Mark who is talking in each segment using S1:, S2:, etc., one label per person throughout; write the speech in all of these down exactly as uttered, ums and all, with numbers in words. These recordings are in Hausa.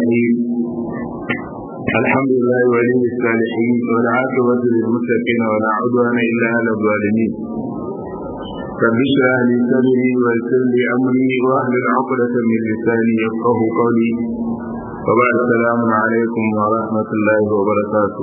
S1: الرحيم الحمد لله ولي الصالحين والعاقبة للمتقين ولا عدوان إلا على الظالمين رب اشرح لي صدري ويسر لي أمري واحلل عقدة من لساني يفقهوا قولي وبعد السلام عليكم ورحمة الله وبركاته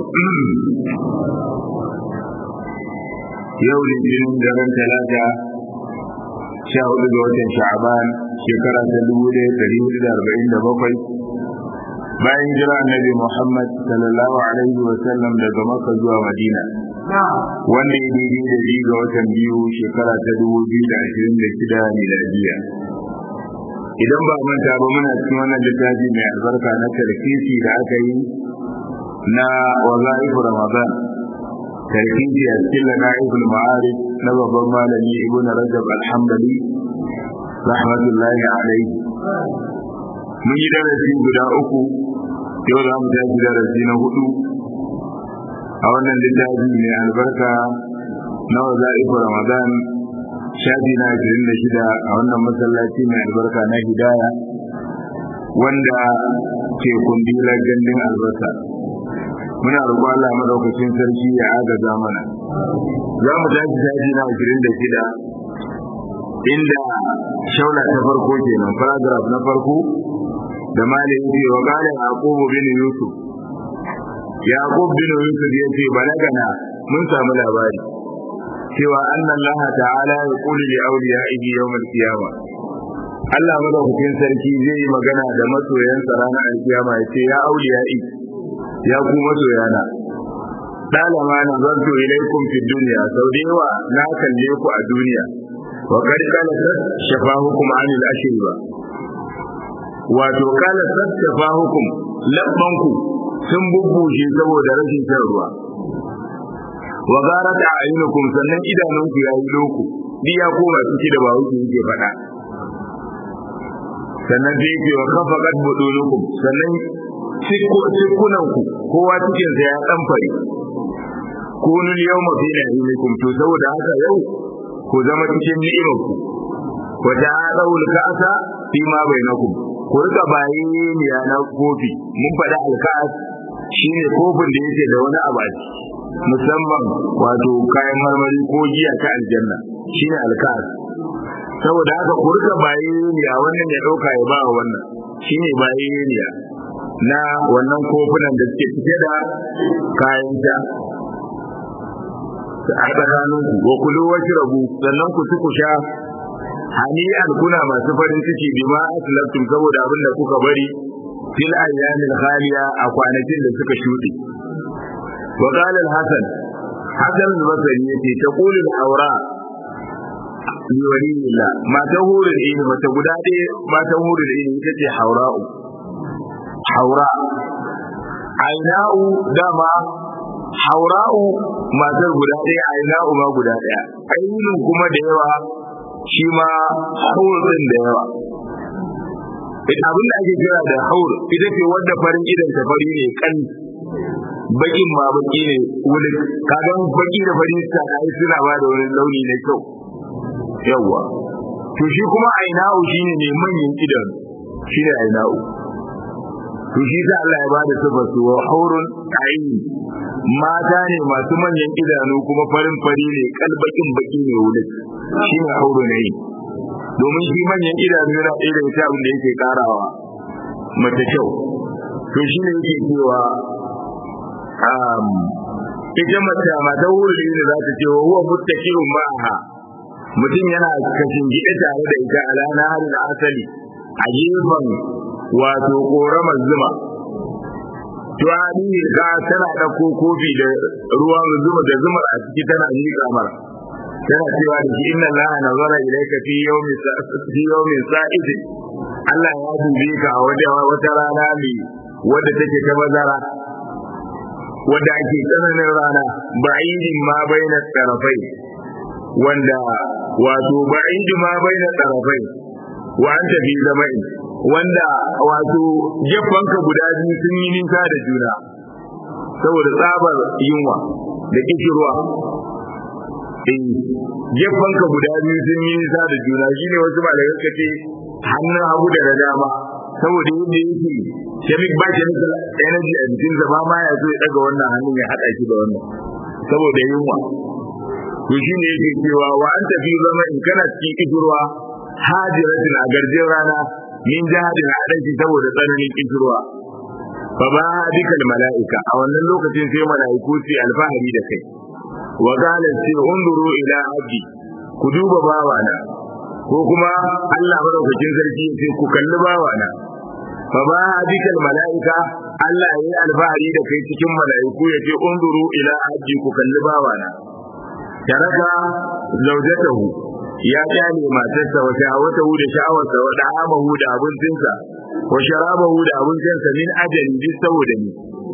S1: يوم الاثنين daren talata sha hudu ga watan sha'ban shekara ta dubu ɗaya ɗari hudu da arba'in da bakwai bayan jira annabi Muhammad sallallahu alaihi wa sallam daga Makka zuwa Madina wanda ya daidai da biyu ga watan biyu shekara ta dubu biyu da ashirin da shida miladiya. Idan ba manta ba muna cikin wannan littafi mai albarka na tarkisi da aka yi na wazaifu Ramadan, tarkisi a cikin lanaiful ma'arif na babban malami Ibn Rajab al-Hanbali rahmatullahi alaihi. Mun yi darasi guda uku, yau za mu tafi darasi na hudu a wannan littafi mai albarka na wazaifu Ramadan, shafi na ashirin da shida a wannan masallaci mai albarka na Hidaya wanda ke kundilar gandun albasa. Muna roƙon Allah madaukakin sarki ya agaza mana. Za mu tafi shafi na ashirin da shida inda shaula ta farko kenan, paragraph na farko da malin ce wa qala yaqub bin yusuf yaqub bin yusuf yace balagana mun samu labari cewa anna Allah ta'ala ya kuli li awliyaihi yawm al-qiyamah, Allah madaukakin sarki zai yi magana da masoyansa ranar al-qiyama yace ya awliyai, ya ku masoyana, dalama na zanto ilaikum fi dunya, sau da yawa na kalle ku a duniya, wa qad qalat shafahukum anil ashriba, wato qalat shafahukum labbanku sun bubbushe saboda rashin shan ruwa, wa garat a'yunukum sannan idanunku yayi loku bi ya koma ciki da bawo yake fada, sannan dai yake wa kafaqat budulukum sannan cikunanku kowa cikin sa ya dan fari, kunu yawma fi na'imikum, to saboda haka yau ku zama cikin ni'imarku, wa ta'awul ka'sa fi ma bainakum, ku rika bayi ne na kofi. Mun faɗa alka'as shine kofin da yake da wani abu a ciki, musamman wato kayan marmari ko giya ta aljanna, shine alka'as. saboda haka ku rika bayi ne a wannan ya dauka ya ba wannan, shine bayi ne na wannan kofunan da suke cike da kayan ta a tsakanin ku, wa kulu washrabu sannan ku ci ku sha hani'an kuna masu farin ciki bima aslaftum saboda abin da kuka bari fil ayyamil khaliya a kwanakin da suka shuɗe. wa qala al-hasan hasan al-basri yace taqulu al-awra li waliyillah, mata hurin ilmi, mata guda ɗaya mata hurin ilmi ita ce haura'u haura aina'u, dama haura'u matar guda ɗaya, aina'u ma guda ɗaya, ainihin kuma da yawa, shi ma haur din da yawa. Abin da ake kira da haur ita ce wanda farin idan ta fari ne kan, bakin ma baki ne wani, kaga baki da fari ta kai suna ba da wani launi na kyau yawa. To shi kuma aina'u shine ne manyan idan, shine aina'u. To shi da Allah ya bada sifar su wa haurun ayn, mata ne masu manyan idanu kuma farin fari ne, kalbakin baki ne wani, shine hauru ne. Domin shi manyan idanu yana ɗaya daga cikin abin da yake karawa mace kyau. To shi ne yake cewa um ita mace mata wuri ne za ta ce wa huwa muttakirun ma'aha, mutum yana kashin gida tare da ita a rana harin asali a gefen wato ƙoramar zuma. To ne ka tana ɗauko kofi da ruwan zuma da zumar a ciki tana miƙa mara, tana cewa da shi inna Allah nazara ilayka fi yawmin fi yawmin sa'id, Allah ya dube ka a wajen wata rana mai wadda take ta bazara, wadda ake tsananin rana, ba'idin ma baina tarafai, wanda wato ba'idin ma baina tarafai wa anta fi zama'in, wanda wato gefanka guda biyu sun yi nisa da juna saboda tsabar yunwa da kishirwa. Gefanka guda biyu sun yi nisa da juna, shine wasu malamai suka ce hannun hagu da na dama, saboda yadda yake chemic ba chemical energy a jikin sa ba ma ya so ya daga wannan hannun ya hada shi da wannan saboda yunwa to shine yake cewa wa anta fi zama in kana cikin kishirwa hajiratin a garjin rana min jahadin adashi saboda tsananin kishirwa fa ba dikal mala'ika a wannan lokacin sai mala'iku su alfahari da kai wa qala sai unduru ila abdi ku duba bawana ko kuma Allah madaukakin sarki sai ku kalli bawana fa ba dikal mala'ika Allah yayi alfahari da kai cikin mala'iku yace unduru ila abdi ku kalli bawana taraka zawjatahu ya kyale matarsa wa sha'awatahu da sha'awarsa wa da'amahu da abincinsa wa sharabahu da abincinsa min ajali bi saboda ni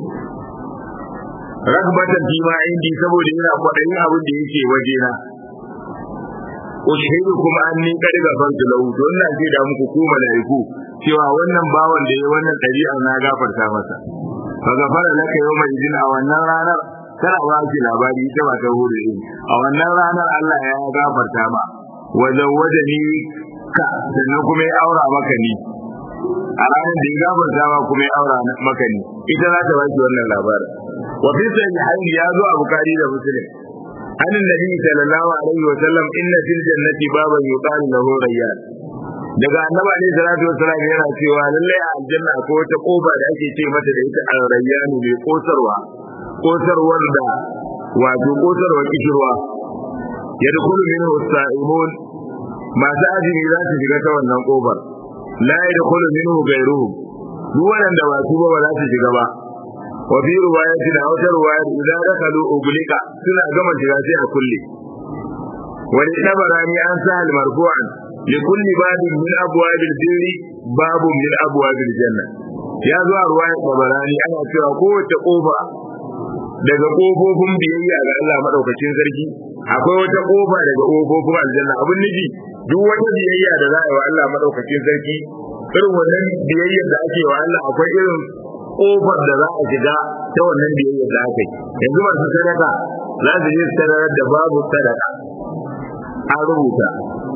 S1: ragbatan fi ma indi saboda yana kwadayin abin da yake wajena ushidukum anni qad ghafartu lahu to ina ce da muku ku malaiku cewa wannan bawan da yayi wannan dabi'a na gafarta masa fa gafara laka yawma idin a wannan ranar kana ba ki labari ita ba ta hore a wannan ranar Allah ya gafarta ma wa zawwajani ka sannan kuma ya aura maka ni a ranar da ya gafarta ma kuma ya aura maka ni ita za ta baki wannan labarin wa fi sahihain ya zo a Bukhari da Muslim an annabi sallallahu alaihi wa sallam inna fil jannati baban yuqalu lahu rayyan daga annabi alaihi salatu wasallam yana cewa lalle a aljanna akwai wata kofa da ake ce mata da ita ar-rayyan mai kosarwa kosarwar da wato kosarwar kishirwa yadkhulu minhu as-sa'imun masu azumi za su shiga ta wannan kofar la yadkhulu minhu ghayruhum duk wanda ba su ba ba za su shiga ba wa fi riwayati da wata riwayar idan dakalu uglika suna gama shiga sai a kulle wani tabarani an sa al marfu'an li kulli babin min abwabil birri babun min abwabil janna ya zo a riwayar tabarani ana cewa kowace kofa daga kofofin biyayya ga Allah madaukakin sarki akwai wata kofa daga kofofin aljanna abin nufi duk wata biyayya da za a yi wa Allah madaukakin sarki irin wannan biyayyar da ake wa Allah akwai irin kofar da za a shiga ta wannan biyayyar da aka yi yanzu masu sadaka za su yi sadakar da babu sadaka an rubuta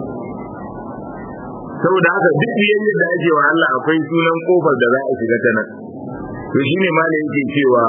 S1: saboda haka duk biyayyar da ake wa Allah akwai sunan kofar da za a shiga ta nan to shine ma ne yake cewa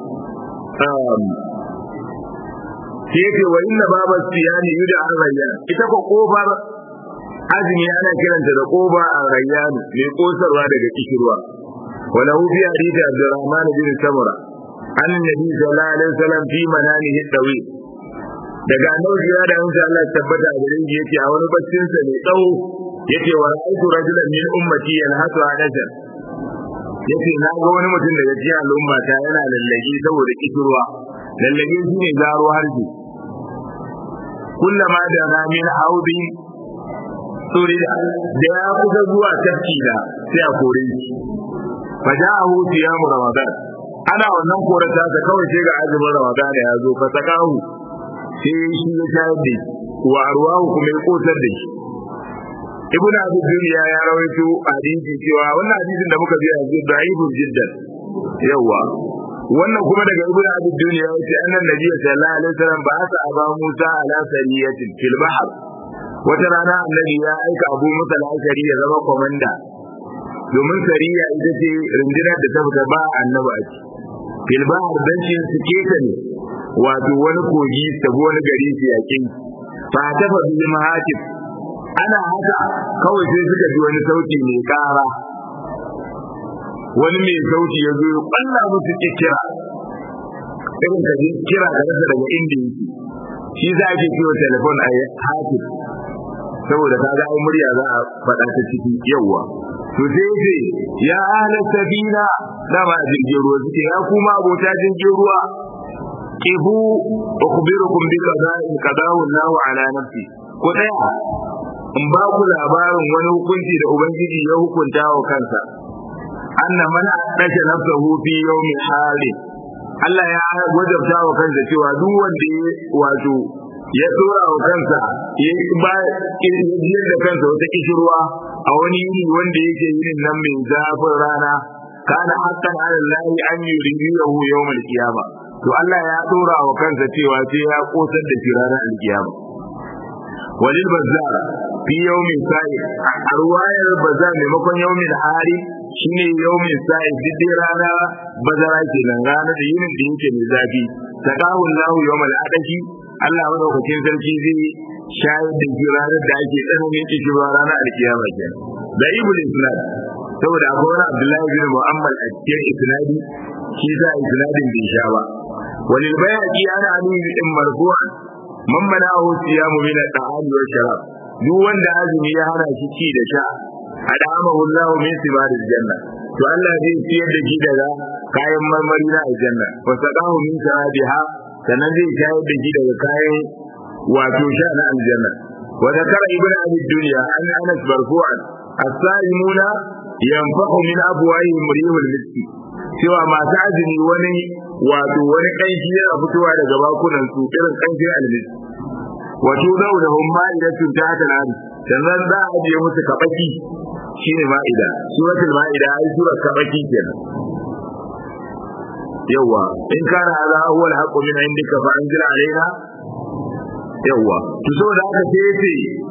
S1: sai yake wa inna baba siyani yuda ar-rayyan ita ko kofar azumi ana kiranta da koba ar-rayyan mai kosarwa daga kishirwa wala hu fi hadith Abdurrahman bin Samura an nabi sallallahu alaihi wasallam fi mananihi dawi daga annabi ya da insha Allah tabbata a gare shi yake a wani baccin sa mai tsawo yake wa ra'aytu rajulan min ummati yanhatu adajan yace na ga wani mutum daga cikin al'umma ta yana lallage saboda kishirwa lallage shine zaro harji kullama da ramin haudi suri da ya kusa zuwa tafki da sai a kore shi faja'ahu siyamu ramadan ana wannan korata ta kawai sai ga azumin ramadan ya zo fa sakahu sai shi ya shayar da wa arwahu kuma ya kotar da shi ibnu abi dunya ya rawaito hadisi cewa wannan hadisin da muka biya yanzu da'ifun jiddan yawa wannan kuma daga ibnu abi dunya yace annan nabi sallallahu alaihi wasallam ba asa aba musa ala sariyatin fil bahr wata rana annabi ya aika abu musa al-ashari ya zama komanda domin sariya ita ce rundunar da ta fita ba annabi a ci fil bahr dan shi suke ta ne wato wani kogi ta wani gari su yakin fa ta fa bi mahatif ana haka kawai sai suka ji wani sauti mai kara wani mai sauti ya zo balla musu kira irin ka ji kira da rasa daga inda yake shi za a ke kiwo telefon a hatif saboda ka ga murya za a faɗa ta ciki yawa to sai ce ya ahla sabina dama a jirgin ruwa suke ya kuma abota jirgin ruwa kibu ukhbirukum bi qada'in qada'u Allahu ala nafsi ko daya in ba ku labarin wani hukunci da ubangiji ya hukunta wa kansa anna man asha nafsahu fi yawmin hali Allah ya wajabta wa kansa cewa duk wanda ya wato ya tsora wa kansa ya ba ya da kansa wata kishirwa a wani yini wanda yake yin nan mai zafin rana kana haqqan ala Allah an yuriyahu yawm al-qiyama to Allah ya tsora wa kansa cewa sai ya kosar da shi ranar al-qiyama walil bazzar fi yawmin sa'i arwayar bazzar maimakon yawmin hari shine yawmin sa'id dai rana bazara kenan rana da yinin da yake mai zafi taqahu Allahu yawmal adashi Allah madaukakin sarki zai shayar da shi ranar da ake tsananin kishi ranar alkiyama kenan da ibul islam saboda akwai wani Abdullahi bin Muhammad a cikin isnadi shi za isnadin bai sha ba walil bayaqi ana ali bin marfu'an man mana'ahu siyamu min al-ta'am wa sharab duk wanda azumi ya hana shi ci da sha adamahu Allah min sibaril janna to Allah zai ciyar da shi daga kayan marmari na aljanna wa saqahu min sharabiha sannan zai shayar da shi daga kayan wato sha na aljanna wa zakara ibnu abi dunya an anas marfu'an as-sa'imuna yanfa'u min abwa'ihim rihul miski cewa masu azumi wani wato wani kanshi yana fitowa daga bakunan su irin kanshin almiski wato zau da hum ma'idatun ta ta nan sannan za a je musu kabaki shine ma'ida suratul ma'ida ai surar kabaki kenan yawa in kana hada huwa al-haqqu min indika fa anzil alaina yawa to saboda haka sai yace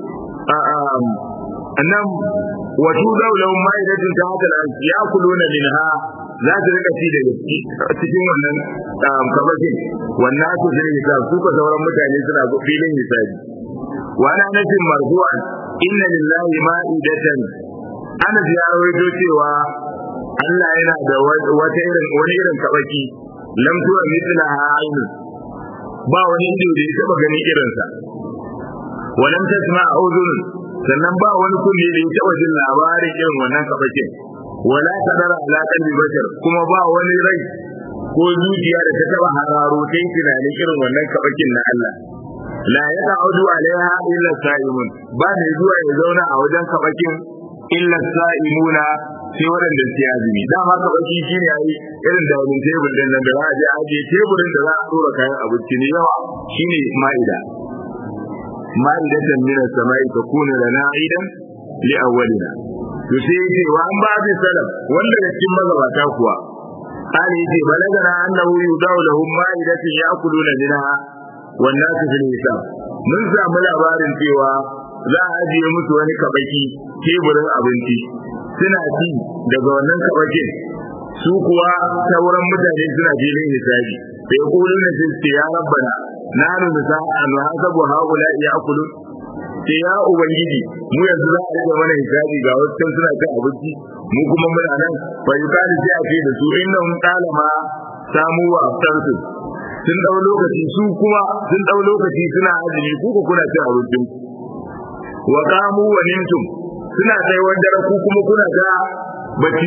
S1: annam wato zau lahum ma'idatun ta ta nan yakuluna minha za ta rika ci daga cikin wannan kabakin wannan su zai hisab su ka sauran mutane suna filin hisabi wa ana nafin marfu'an inna lillahi ma'idatan ana ya rawaito cewa Allah yana da wata irin wani irin kabaki lam tuwa mithlaha ayn ba wani ido da ya taba gani irin sa wa lam tasma udhun sannan ba wani kunne da ya taba jin labarin irin wannan kabakin wala tadara ala qalbi bashar kuma ba wani rai ko zuciya da ta taba hararo kai tunani irin wannan kabakin na Allah la yaqa'udu alaiha illa sa'imun ba ne zuwa ya zauna a wajen kabakin illa sa'imuna sai wadanda su azumi dama kabaki shine yayi irin da wani tebur din nan da za a je aje teburin da za a dora kayan abinci ne yawa shine ma'ida ma'idatan min as-sama'i takunu lana 'idan li awwalina to sai yace wa an ba bi salaf wanda da cikin magabata kuwa kale yace balagana annahu yudaw lahum ma'idatun ya'kuluna minha wan nasu fil hisab mun samu labarin cewa za a ajiye musu wani kabaki teburin abinci suna ci daga wannan kabakin su kuwa sauran mutane suna filin hisabi sai kullu ne sai ya rabbana nanu nisa an hasabu haula ya'kulun sai ya ubangiji mu yanzu za a rage mana hisabi ga wasu suna cin abinci mu kuma muna nan fa yukali sai a ce da su innahum talama samu wa aftarsu sun dau lokaci su kuma sun dau lokaci suna azumi ku ku kuna cin abincin wa qamu wa nimtum suna kai wanda ku kuma kuna ga bacci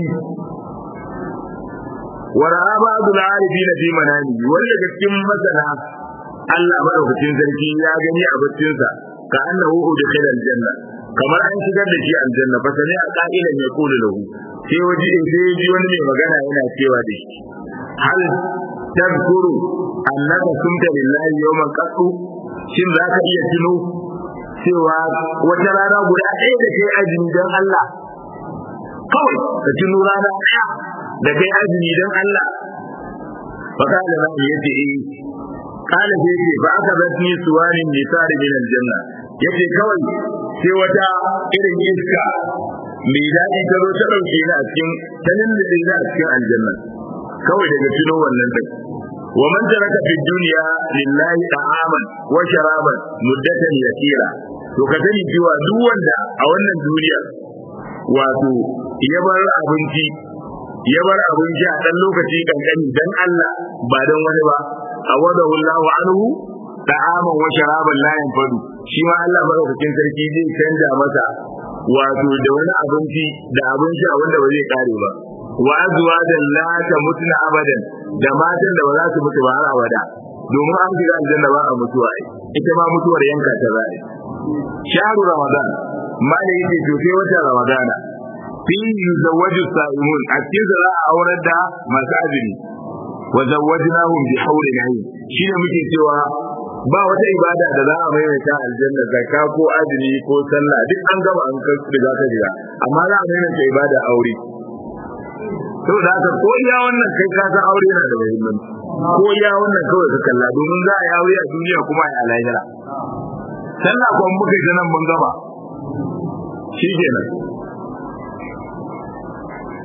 S1: wa ra'a ba'd al-arifina fi manami wanda daga cikin masana Allah madaukakin sarki ya gani a baccinsa ka annahu udkhila aljanna kamar an shigar da shi aljanna fa sami a qa'ilan yaqulu lahu sai waji in sai ji wani mai magana yana cewa da shi hal tadhkuru annaka sumta lillahi yawman qattu shin za ka iya tuno cewa wata rana guda ɗaya da kai azumi don Allah kawai ka tuno rana ɗaya da kai azumi don Allah fa kana da yace eh kana sai ce ba aka zatni suwanin nisari min aljanna yace kawai sai wata irin iska mai daɗi ta zo ta ɗauke ni a cikin tanin da zai a cikin aljanna kawai daga tuno wannan din wa man taraka fi dunya lillahi ta'aman wa sharaban muddatan yasira to ka sani cewa duk wanda a wannan duniya wato ya bar abinci ya bar abinci a dan lokaci kankani dan Allah ba dan wani ba awadahu Allahu anhu ta'aman wa sharaban la yanfadu shi ma Allah madaukakin sarki zai canja masa wato da wani abinci da abinci a wanda ba zai kare ba wa azwajan la tamutuna abadan da matan da ba za su mutu ba har abada domin an shiga aljanna ba a mutuwa ita ma mutuwar yanka ta zai shahru ramadan ma da yake to sai wata ramadana fi yuzawwaju sa'imun a cikin za a aurar da masu azumi wa zawwajnahum bi hawlin ayn shine muke cewa ba wata ibada da za a maimaita aljanna zakka ko azumi ko sallah duk an gama an kai riga ta riga amma za a maimaita ibada aure saboda haka ko iya wannan kai ka san aure yana da muhimmanci ko iya wannan kawai ka kalla domin za a yi aure a duniya kuma a lahira sallah ko muka yi nan mun gaba shi kenan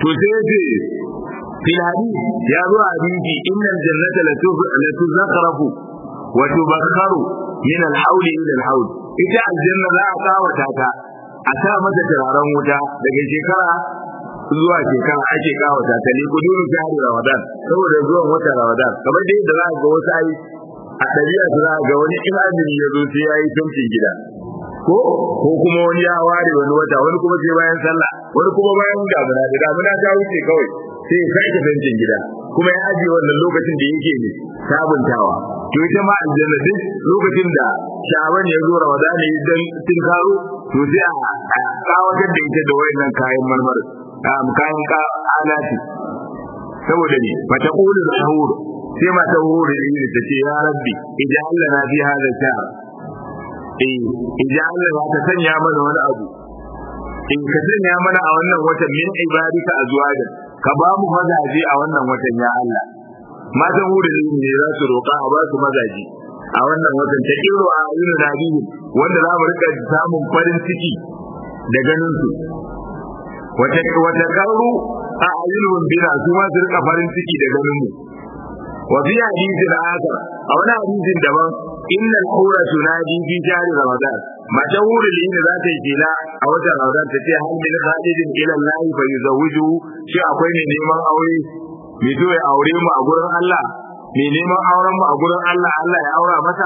S1: to sai ce fil hadith ya zo hadisi innal jannata la tuzakhrafu wa tubakharu min al-hawl ila al-hawl ita aljanna za a kawata ta a sa mata turaren wuta daga shekara zuwa shekara ake kawata ta ne kudurin shahri ramadan saboda zuwan watan ramadan kamar dai da za ga wasu ai a ɗabi'a su za ga wani imani ya zo sai yayi tumkin gida ko ko kuma wani ya ware wani wata wani kuma sai bayan sallah wani kuma bayan damuna da damuna ta wuce kawai sai ya sake tumkin gida kuma ya ajiye wannan lokacin da yake ne sabuntawa to ita ma aljanna duk lokacin da sha'aban ya zo ramadan ne dan tin karo to sai a kawatar da ita da wayannan kayan marmar kayan ka alati saboda ne mata qulu sahur sai mata hore ne ta ce ya rabbi idan Allah na fi hada shahr eh idan Allah ta sanya mana wani abu in ka sanya mana a wannan watan min ibadika azwaja ka ba mu mazaje a wannan watan ya Allah matan hore ne za su roƙa a ba su mazaje a wannan watan ta kiro a ayyuna nabi wanda za mu rika samun farin ciki da ganin su wata wata karu a ayyuna bina su ma su rika farin ciki da ganin mu wa fi hadithin akhar a wani hadisin daban inna al-hura tunadi fi shahr ramadan mata hore ne za ta yi kila a watan ramadan ta ce hal min khalidin ila Allah fa yuzawiju shi akwai ne neman aure mai zo ya aure mu a gurin Allah mai neman auren mu a gurin Allah Allah ya aura masa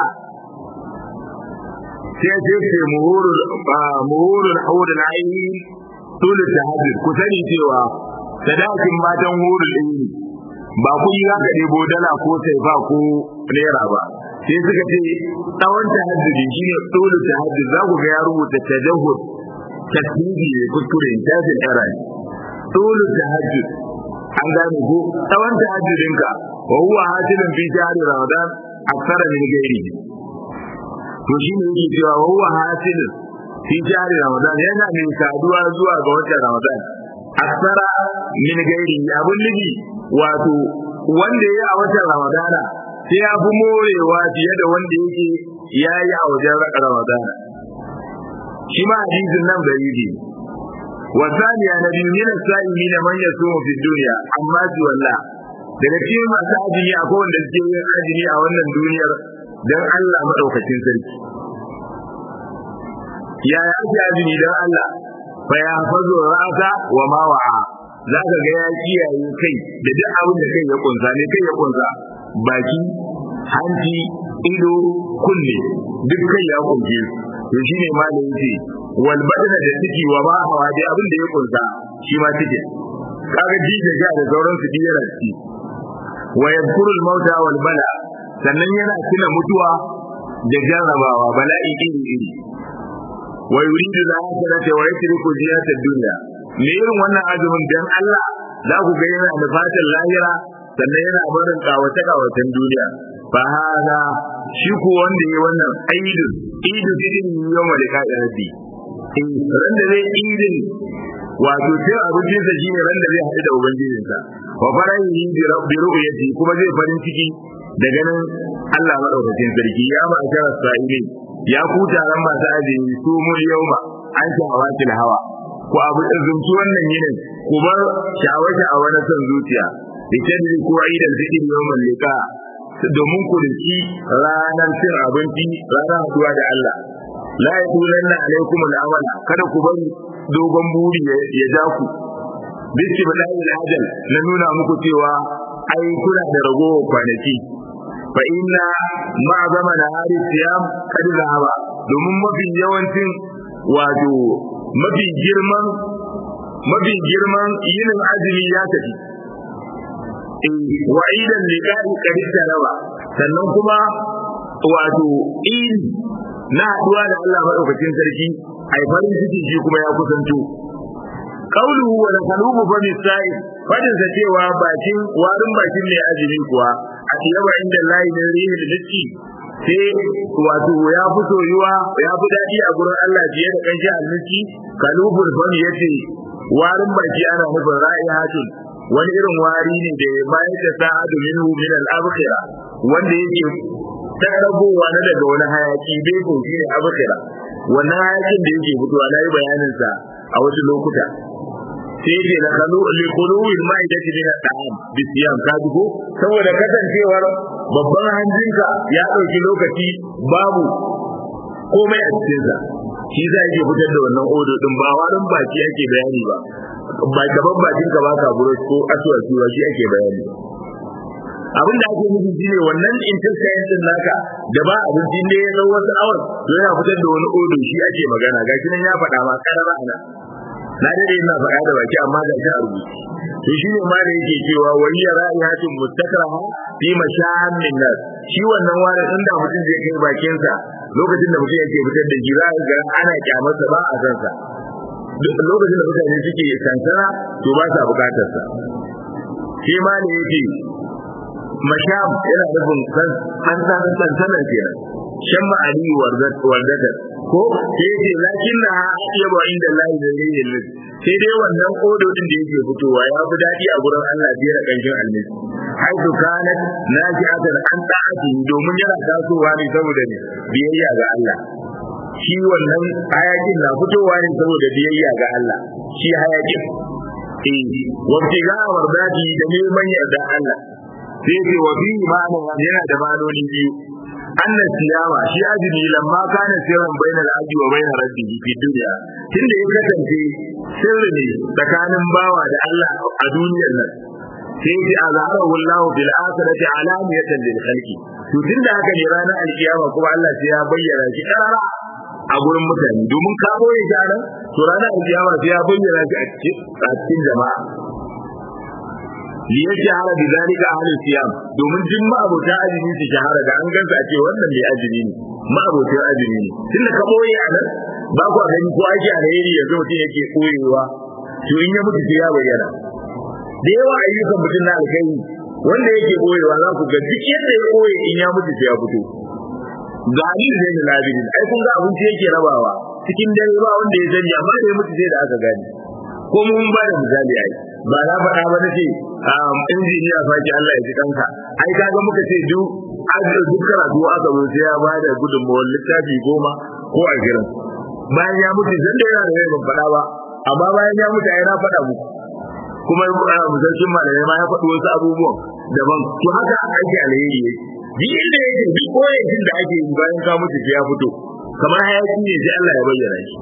S1: sai ce ce muhurul muhurul hawdul aini tul tahajjud ku sani cewa sadakin matan hurul aini ba kuɗi za ka ɗebo dala ko sai ba ko naira ba sai suka ce tsawon tahajjudi shine tul tahajjud za ku ga ya rubuta tajahhud tasbihi ne kuskure tafsir arai tul tahajjud an gane ko tsawon tahajjudinka wa huwa hajjin fi shahri ramadan aksara min gairi to shi ne yake cewa wa huwa hajjin fi shahri ramadan yana mai saduwa zuwa ga watan ramadan aksara min gairi abun nufi wato wanda ya a watan ramadana sai ya fi morewa fiye da wanda yake ya yi a wajen ramadana shi ma hadisin nan da yi والثانية نبي من السائلين من يصوم في الدنيا أما سوى الله daga cikin masu ajini akwai wanda suke yin ajini a wannan duniyar don Allah madaukakin sarki yaya ake ajini don Allah fa ya fazo ra'asa wa ma wa'a za ka ga ya kiyaye kai da duk abin da kai ya kunsa ne kai ya kunsa baki hanci ido kunne duk kai ya kunce to shine malamin ce wal badana da ciki wa ma hawa dai abin da ya kunsa shi ma ciki kaga jije ga da sauran su diyar ciki wa yadhkuru al mauta wal bala sannan yana tuna mutuwa da jarrabawa bala'i iri iri wa yuridu la akhirata wa yatruku ziyata dunya me irin wannan azumin dan Allah za ku ga yana da fatan lahira sannan yana barin kawace kawacen duniya fa hada shi ko wanda yayi wannan aidin idu idin yawma liqa'i rabbi in ran da zai idin wato sai abincin sa shine ran da zai haɗu da ubangijinsa wa farahi bi rabbi ru'yati kuma zai farin ciki da ganin Allah madaukakin sarki ya ba shara sa'ili ya kuta ran masu azumi su mul yauma an shawatil hawa ku abu zumtu wannan yinin ku bar shawa-shawa na son zuciya da kadi ku aidan fitr yawmal liqa domin ku rinci ranar cin abinci ranar haduwa da Allah la yaqulanna alaikum al'amala kada ku bari dogon buri ya ja ku biski bala'i ajal na nuna muku cewa ai kuna da ragowar kwanaki fa inna ma'azama na hari siyam kad zahaba domin mafi yawancin wato mafi girman mafi girman yinin azumi ya tafi wa idan liqa'i kad taraba sannan kuma wato in na haduwa da Allah madaukakin sarki ai farin ciki shi kuma ya kusanto qauluhu wa nakalubu fa misai fadin sa cewa bakin warin bakin mai azumi kuwa a tiyaba inda lahi ne rihi da dukki sai wato ya fi soyuwa ya fi daɗi a gurin Allah fiye da kanshi almiki kalubul fami yace warin baki ana nufin ra'ihatun wani irin wari ne da bayan da sa'adu minhu min al-abkhira wanda yake tarabowa na daga wani hayaki bai ko shi ne abkhira wannan hayakin da yake fitowa na yi bayanin sa a wasu lokuta sai ce da kalu li quluwil ma'idati min at-ta'am bi siyam ka dugo saboda kasancewar babban hanjinka ya dauki lokaci babu komai a cikin sa shi za yake fitar da wannan odo din ba warin baki ake bayani ba ba gaban bakin ka baka burush ko asuwaki ba shi ake bayani abin da ake nufi shine wannan intestine din naka da ba abinci ne ya dau wasu awar to yana fitar da wani odo shi ake magana gashi nan ya faɗa ma karara ana na dade ina faɗa da baki amma ga shi a rubuce to shine ma da yake cewa wani ya ra'ihatun mustakraha fi mashahan min nas shi wannan wani inda mutum zai kai bakin sa lokacin da mutum yake fitar da jira ga ana kyamarsa ba a san sa duk lokacin da mutane suke kankara to ba sa bukatar sa shi ma ne yake masham yana nufin kan an san sansanan kenan shan ma'ani wardata ko sai yake lakin na iya ba inda Allah da zai yi sai dai wannan odo din da yake fitowa ya fi daɗi a gurin Allah fiye da ƙanshin almisi haitu kanat naji'atan an ta'ati domin yana tasowa ne saboda ne biyayya ga Allah shi wannan hayakin na fitowa ne saboda biyayya ga Allah shi hayakin eh wabti ga wardati da neman yarda Allah sai ce wa bi ma'ana yana da ma'anoni biyu annas siyama shi azumi lamma kana sirran bainal abdi wa bain rabbihi fi dunya tunda ya kasance sirri ne tsakanin bawa da Allah a duniyar nan sai ji azharahu Allah bil akhirati alamiyatan lil khalqi to tunda haka ne ranar alkiyama kuma Allah sai ya bayyana shi karara a gurin mutane domin ka boye shi nan to ranar alkiyama sai ya bayyana shi a cikin jama'a liyashhara bi zalika ahli siyam domin jin ma'abota azumi su shahara da an gansa a ce wannan mai azumi ne ma'abota azumi ne tunda ka boye a nan ba ku gani ko ake alheri yanzu mutum yake koyewa to in ya mutu sai ya bayyana da yawa ayyukan mutum na alkhairi wanda yake koyewa za ku ga duk yadda ya koye in ya mutu sai ya fito ga ni zai da labirin ai kun ga abinci yake rabawa cikin dare ba wanda ya sani amma da ya mutu sai da aka gani ko mun ba da misali ai ba na faɗa ba nace injiniya faki Allah ya ji kanka ai kaga muka ce duk ajin duk karatu aka zo sai ya ba da gudunmawar littafi goma ko ashirin bayan ya mutu zan da yana da ban faɗa ba amma bayan ya mutu ai na faɗa muku kuma musasshin malamai ma ya faɗi wasu abubuwan daban to haka ake alheri yake duk inda yake duk koyakin da ake yi bayan ka mutu sai ya fito kamar hayaki ne sai Allah ya bayyana shi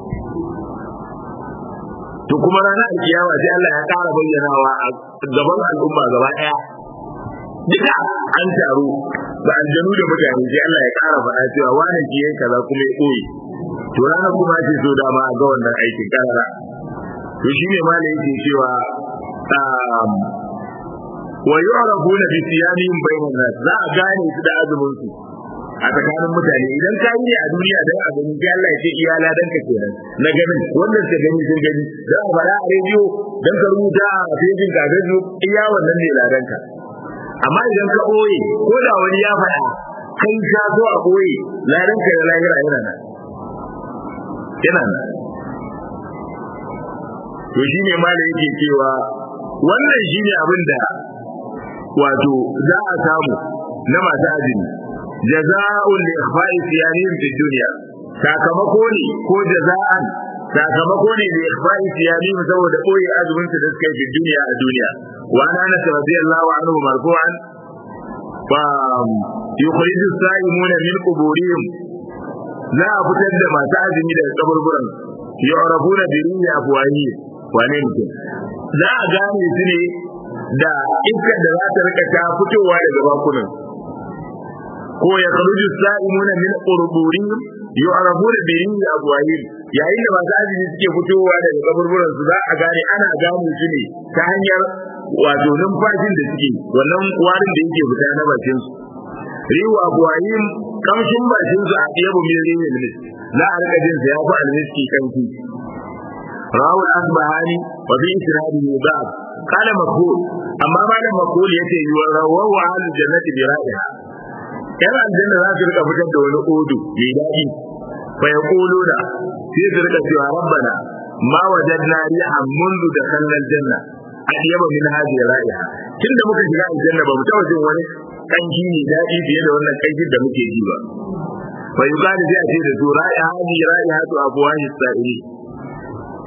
S1: to kuma ranar alkiyama sai Allah ya ƙara bayyanawa a gaban al'umma gaba ɗaya duka an taru da aljanu da mutane sai Allah ya ƙara faɗa cewa wani ke yin kaza kuma ya ɓoye to ranar kuma ce so dama a ga wannan aikin karara to shine ma da yake cewa wa yu'rafuna bi siyamihim bainan nas za a gane su da azumin su a tsakanin mutane idan ka yi a duniya dan a gani sai Allah ya ce iya ladan ka kenan na ganin wannan ka gani sun gani da a fara a rediyo dan ka rubuta a fejin ka gajo iya wannan ne ladan ka amma idan ka boye ko da wani ya faɗa kai ka zo a boye ladan ka da lahira yana nan yana nan to shine ma da yake cewa wannan shine abin da wato za a samu na masu azumi jaza'un li ikhfa'i siyamihim fi dunya sakamako ne ko jaza'an sakamako ne li ikhfa'i siyamihim saboda koyi azumin su da suka yi fi dunya a duniya wa ana radiyallahu anhu marfu'an fa yukhriju as-sa'imuna min quburihim za a fitar da masu azumi daga kaburburan yu'rafuna bi rihi afwahihim wane mutum za a gane su ne da iskar da za ta rika ta fitowa daga bakunan ko ya kharuju sa'imuna min qurburihim yu'rafuna bi rihi afwahihim yayin da masu azumi suke fitowa daga kaburburan su za a gane ana gane su ne ta hanyar wato numfashin da suke wannan warin da yake fita na bakin su rihu afwahihim kamshin bakin su a ɗaya min rihi almis za a rika jin sa ya fi almiski kanki rawu al-asbahani wa bi isnadihi ba'd qala maqbul amma malam maqbul yace yuwarrawu ahli jannati bi ra'iha yan aljanna za su rika fitar da wani odo mai daɗi fa yaquluna sai su rika cewa rabbana ma wajadna rihan mundu da kallal janna ayyaba min hadhihi ra'iha tunda muka shiga aljanna ba mu taɓa jin wani kanki ne daɗi fiye da wannan kankin da muke ji ba fa yuqalu sai a ce da su ra'iha ni ra'ihatu abwahi sa'ili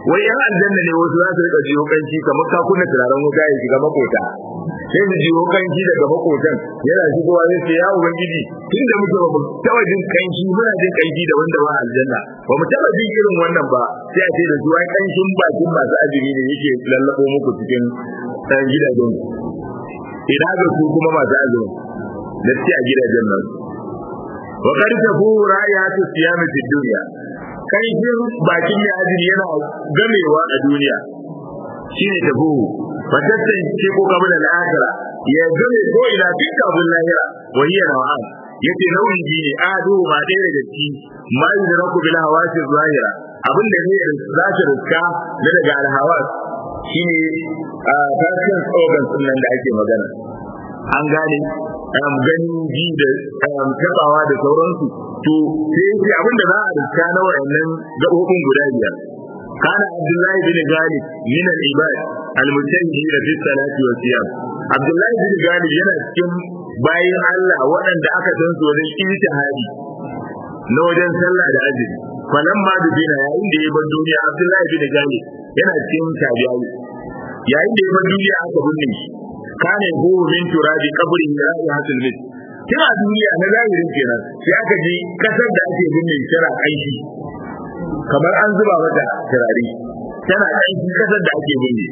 S1: wai yan aljanna ne wasu za su rika jiyo kanci kamar ka kunna turaren wuta ya shiga makota sai su jiyo kanci daga makotan yana shigowa zai ce ya ubangiji tunda muke ba mu taba jin kanci muna jin kanci da wanda ba aljanna ba mu taba jin irin wannan ba sai a ce da su ai kancin bakin masu ajiri ne yake lallabo muku cikin ɗan gidajen ina ga su kuma masu azumi da suke a gidajen nan wa qad tafu ra'ayatu siyami fi dunya kancin bakin mai ajiri yana gamewa a duniya shine tafu fatattan ce ko kamar da akhira ya game ko ila dukkan abun lahira wa hiya nawa'an yace nauyi biyu ne ado ba ɗaya daga ciki ma yudraku bil hawasi zahira abin da ne za ta ruska na daga al hawas shine fashion organs nan da ake magana an gane um, gani ji da um, tabawa da sauransu to sai yake abin da za a ruska na wayannan gabobin guda biyar kana abdullahi bin galib min al ibad al mujtahid fi salati wa siyam abdullahi bin galib yana cikin bayan Allah waɗanda aka san su wajen ijtihadi na wajen sallah da azumi falan ma da dina yayin da ya bar duniya abdullahi bin galib yana cikin tabi'ai yayin da ya bar duniya aka binne shi kana hu min turabi qabrin ra'ihatul mit kira duniya na zahirin kenan sai aka ji kasar da ake binne kira aiki kamar an zuba mata turare tana aiki kasar da ake binne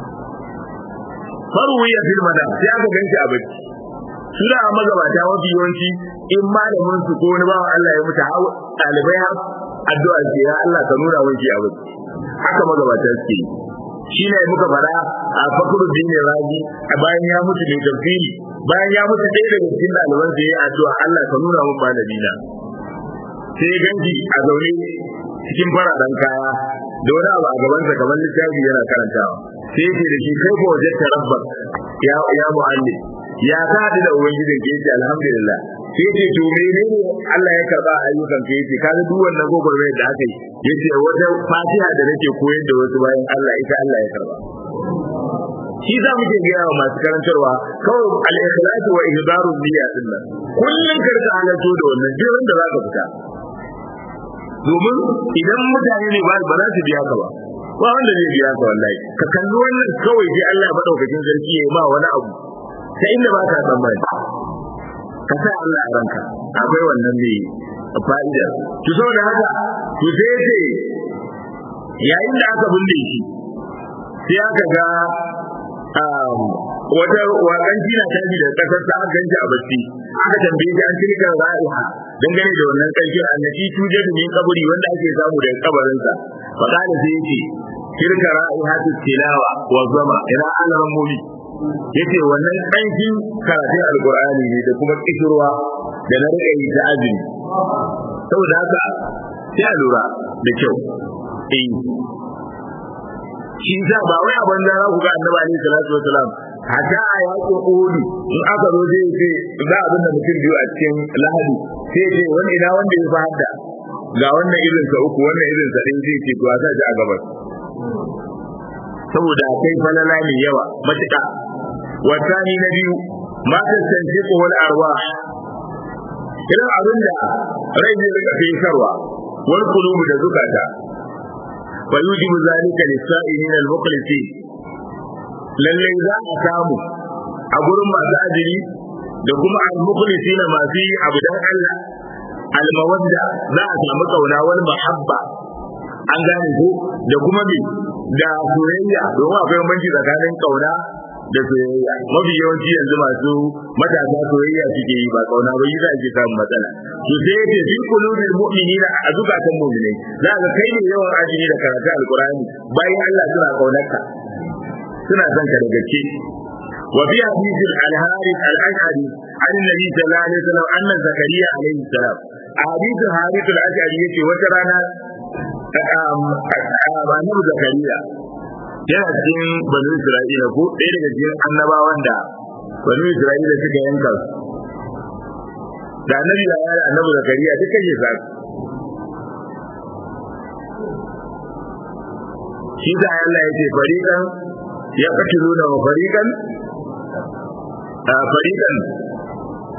S1: faruwiya fil madam sai aka ganshi a bacci su da magabata mafi yawanci in malamin su ko wani bawa Allah ya mutu hawa ɗalibai har addu'a ce ya Allah ka nuna wanki a bacci haka magabata suke shi ne muka fara a fakuru dini raji a bayan ya mutu da tafsiri bayan ya mutu ɗaya daga cikin ɗaliban sa ya addu'a Allah ka nuna mun malami na sai ganji a zaune cikin fararen kaya da wani abu a gabansa kamar littafi yana karantawa sai yake da shi kai ko wajen tarabbar ya ya mu'allim ya ta da ubangijin ke yace alhamdulillah sai yace to menene Allah ya karba ayyukan ka yace kaga duk wannan gogorwar da aka yi yace wata fatiha da nake koyar da wasu bayan Allah ita Allah ya karba shi za mu ke gaya wa masu karantarwa kawai al-ikhlas wa ihdaru niyya din nan kullun karka halatto da wannan duk wanda zaka fita domin idan mutane ne ba ba za su biya ka ba ba wanda zai biya ka wallahi ka kalli wannan kawai sai Allah ya madaukakin sarki ya yi ma wani abu ta inda ba ka tsammani ka sa Allah a ranka akwai wannan ne fa'ida to saboda haka to sai ce yayin da aka binne shi sai aka ga wata wakanci na tashi da kasar ta ganci a bacci aka tambaye shi an tilka ra'iha dangane da wannan karshen annabi tuje da min kaburi wanda ake samu daga kabarin sa fa kana sai yace tilka ra'iha tilawa wa zama ila al-mumi yace wannan kankin karatun alqur'ani ne da kuma kishirwa da na rika yi ta azumi saboda haka sai a lura da kyau eh shi za ba wai abin da za ku ga annabi alaihi salatu wasalam hatta a yaƙin Uhud in aka zo zai ce za abin da mutum biyu a cikin lahadi sai ce wani ina wanda ya fahimta ga wannan irin sa uku wannan irin sa din zai ce to a sa shi a gabas saboda akwai falala mai yawa matuƙa wasani na biyu ma tasantiqu wal arwah irin abin da rai ne daga fesarwa wal qulubu da zukata fa yujibu zalika lis-sa'ilina al-mukhlisin lalle za a samu a gurin masu ajiri da kuma al-mukhlisina masu yi abu dan Allah al-mawadda za a samu kauna wal mahabba an gane ko da kuma bi da soyayya don akwai banci tsakanin kauna da soyayya mafi yawanci yanzu masu matasa soyayya suke yi ba kauna ba yi za a ke samun matsala to sai yake fi qulubil mu'minina a zukatan mu'minai za ka kai ne yawan ajiri da karatu alqur'ani bayan Allah suna kaunarka suna son ka da gaske wa fi hadith al-harith al-ash'ari an nabi sallallahu alaihi wasallam anna zakariya alaihi salam a hadith harith al-ash'ari yace wata rana annabi zakariya yana cikin banu isra'ila ko ɗaya daga cikin annabawan da banu isra'ila suka yanka da annabi da yara annabi zakariya duka ke sa shi da Allah ya ce fariqan ya qatiluna wa fariqan fariqan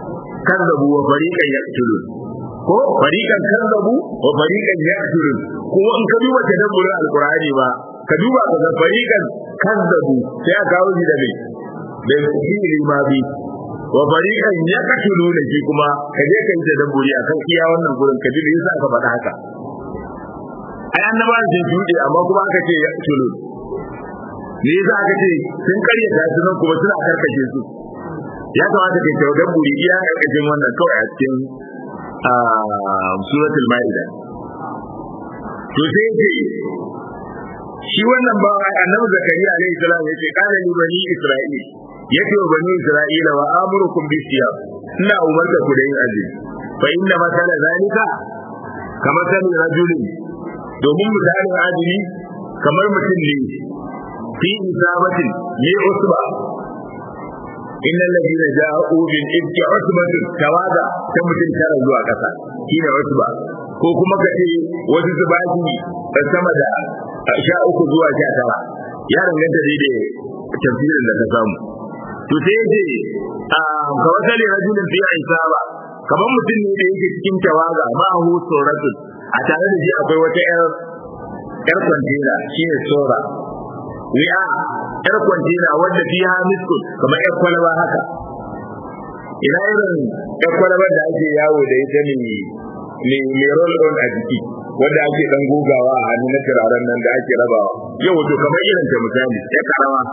S1: kazzabu wa fariqan yaqtulun ko fariqan kazzabu wa fariqan yaqtulun kuma in ka duba tadabburin alqur'ani ba ka duba ka ga fariqan kazzabu sai aka kawo shi da me da fi'ili ma bi wa fariqan yaqtuluna shi kuma ka je ka yi tadabburi akan iya wannan gurin ka ji me yasa aka faɗa haka ai annabawan sun shuɗe amma kuma aka ce yaqtulu me yasa aka ce sun karya ta su nan kuma suna karkashe su ya kamata ka ce tadabburi iya karkashin wannan kawai a cikin suratul maida to sai ce shi wannan ba annabi zakariya alaihi salam yace qala li bani isra'il yace wa bani isra'ila wa amurukum bis siyam ina umarta ku da yin azumi fa inna masala zalika kamar sani rajulin domin misalin azumi kamar mutum ne fi isabatin li usba inna alladhina ja'u bil ibti usbatun tawaga ta mutum tara zuwa kasa shine usba ko kuma kace wasu su baki sama da sha uku zuwa sha tara ya danganta dai da tafsirin da ka samu to sai yace a ga wata ne rajulin fi isaba kamar mutum ne da yake cikin tawaga ma hu suratul a tare da shi akwai wata yar yar kwantena shine sura wi'a yar kwantena wanda fiha miskun kamar yar kwalaba haka ina irin yar kwalaba da ake yawo da ita ne ne mai roll on a jiki wanda ake dan gogawa a hannu na turaren nan da ake rabawa yau to kamar irin ta misali ya karawa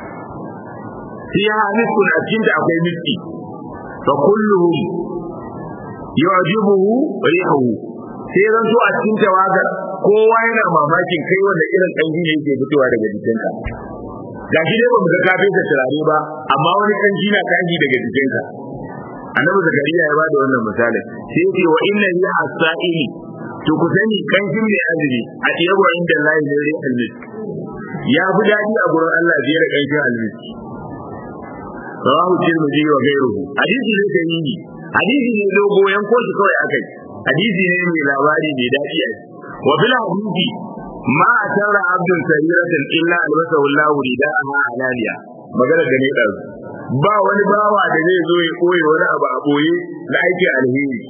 S1: fiha miskun a cikin da akwai miski fa kulluhum yu'jibuhu rihuhu sai ran so a cikin tawagar kowa yana mamakin kai wanda irin kanji ne yake fitowa daga jikinka gashi dai ba mu ga kafin ka turare ba amma wani kanji na kanji daga jikinka annabi zakariya ya bada wannan misalin sai yake wa inna li as-sa'ili to ku sani kanjin mai azumi a tiyabu inda Allah ne ri almis ya fi dadi a gurin Allah biyar kanjin almis rawahu tirmidhi wa ghayruhu hadisi ne kai ni hadisi ne dogo yanko shi kawai akai hadisi ne mai labari mai dadi a wa bil hadisi ma atara abdul sariratan illa albasahu Allah rida'aha alaliya magana da ne dan ba wani bawa da zai zo ya koyi wani abu a boye na aikin alheri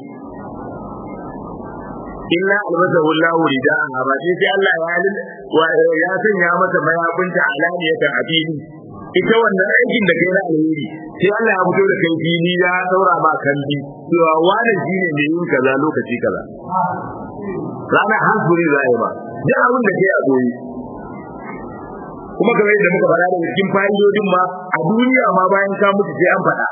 S1: illa albasahu Allah rida'aha ba sai Allah ya ya sanya masa mayafinta alaniyatan a fili ita wannan aikin da kai na alheri sai Allah ya fito da kai fili ya daura ma kanti cewa wani shine mai yin kaza lokaci kaza ranar hasburi zai ba duk abin da kai a goyi kuma kamar yadda muka faɗa da cikin fa'idodin ma a duniya ma bayan ka mutu sai an faɗa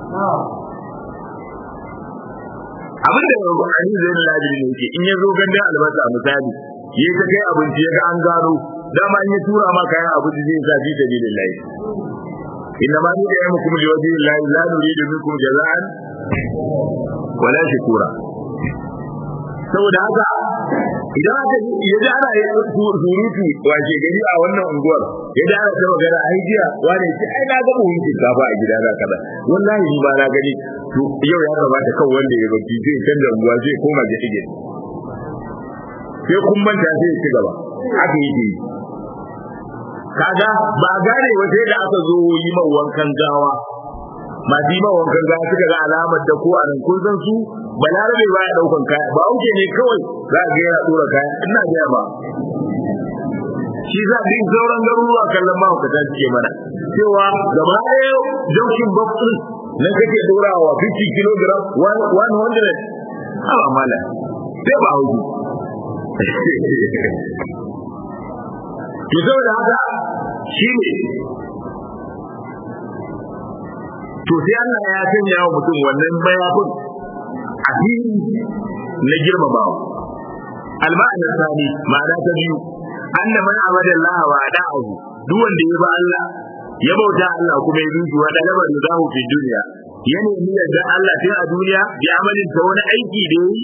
S1: abin da Buhari zai ladiri ne yake in ya zo gandun albasa a misali yayi ta kai abinci ya ga an gano dama in ya tura ma kayan abinci zai sa fi sabilillah inna ma nuridu minkum liwajhi llahi la nuridu minkum jazaan wala shukura saboda haka idan aka ya ji ana yin surutu wace gari a wannan unguwar ya ji ana ta magana ai jiya wane ce ai na ga buhun shinkafa a gida na kaza wallahi ni ba na gani to yau ya kamata kan wanda ya baki zai canza unguwa zai koma ga dige sai kun manta sai ya ci gaba haka yake kaga ba gane wa sai da aka zo yi man wankan gawa masu yi man wankan gawa suka ga alamar da ko anan kun san su balarabe ba ya daukan kaya ba auke ne kawai za a ga yana dora kaya ina ga ba shi za din sauran garuruwa kallon ma ka tace mana cewa gaba ɗaya jokin babu nan kake dorawa fifty kilogram one hundred awa mala sai ba auki to saboda haka shi ne to sai Allah ya sanya wa mutum wannan bayafin a fili na girmamawa al-ma'ana tsani ma'ana ta biyu anna man abada Allah wa da'ahu duk wanda ya ba Allah ya bauta Allah kuma ya bi wa dalaba ridahu fi dunya yana niyyar da Allah sai a duniya bi amalin ta wani aiki da yi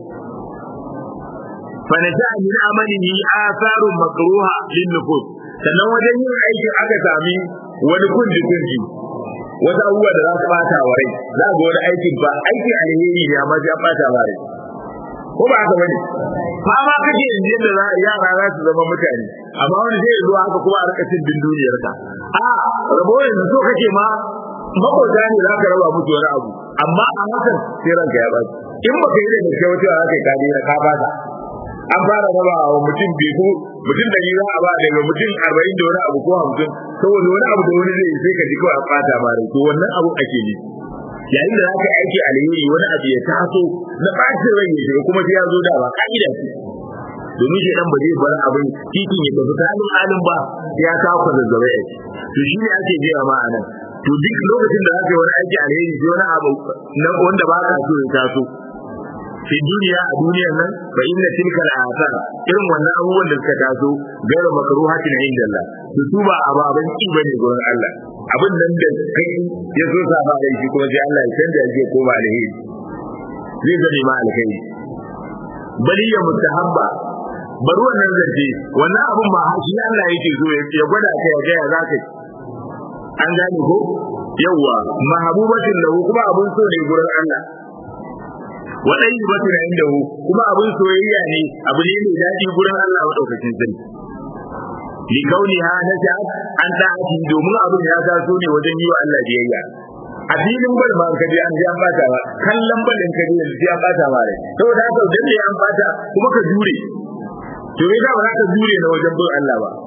S1: fa naja min amalihi atharun makruha lin nufus sannan wajen yin aikin aka sami wani kundi kundi wata abubuwa da za su bata wa rai za ga wani aikin ba aiki alheri ne amma ya bata wa rai ko ba haka bane fa ma kake yanzu da za yara za su zama mutane amma wani zai zo haka kuma a rika cin din duniyar ka a rabo yanzu so kake ma makwata ne za ka raba musu wani abu amma a hakan sai ranka ya baci in baka yi da gaske wata za ka yi kadi ka bata an fara raba wa mutum biyu mutum da za a ba daga mutum arba'in da wani abu ko hamsin saboda wani abu da wani zai yi sai ka ji kawai a fata ba rai to wannan abu ake ne yayin da zaka aiki alheri wani abu ya taso na bacin rai ya shiga kuma sai ya zo da ba ka'ida ce domin shi dan ba zai bar abin titin ya tafi ta halin halin ba ya kawo zazzabe ya ce to shi ne ake gaya ma a nan to duk lokacin da zaka yi wani aiki alheri sai wani abu na wanda ba ka so ya taso fi duniya a duniyar nan fa inna tilka al-athar irin wannan abubuwan da suka taso gaira makruhatin inda Allah su su ba ababan ki bane gurin Allah abin nan da kai ya so sa ba da shi kuma sai Allah ya canza shi ko ba alheri zai gani ma alheri bali ya mustahabba bar wannan zance wannan abun ba hashi Allah yake so ya gwada kai ya ga ya zaka an gane ko yawa mahabubatin lahu kuma abun so ne gurin Allah waɗanda ba su da inda hu kuma abin soyayya ne abu ne mai daɗi gurin Allah maɗaukacin sarki li kauni ha na ta an ta'ati domin abin ya taso ne wajen yi wa Allah biyayya a filin bal ma ka je an ji an bata ba kallon balin ka je sai an bata ba rai saboda haka dan ne an bata kuma ka jure to me da ba ka jure na wajen bin Allah ba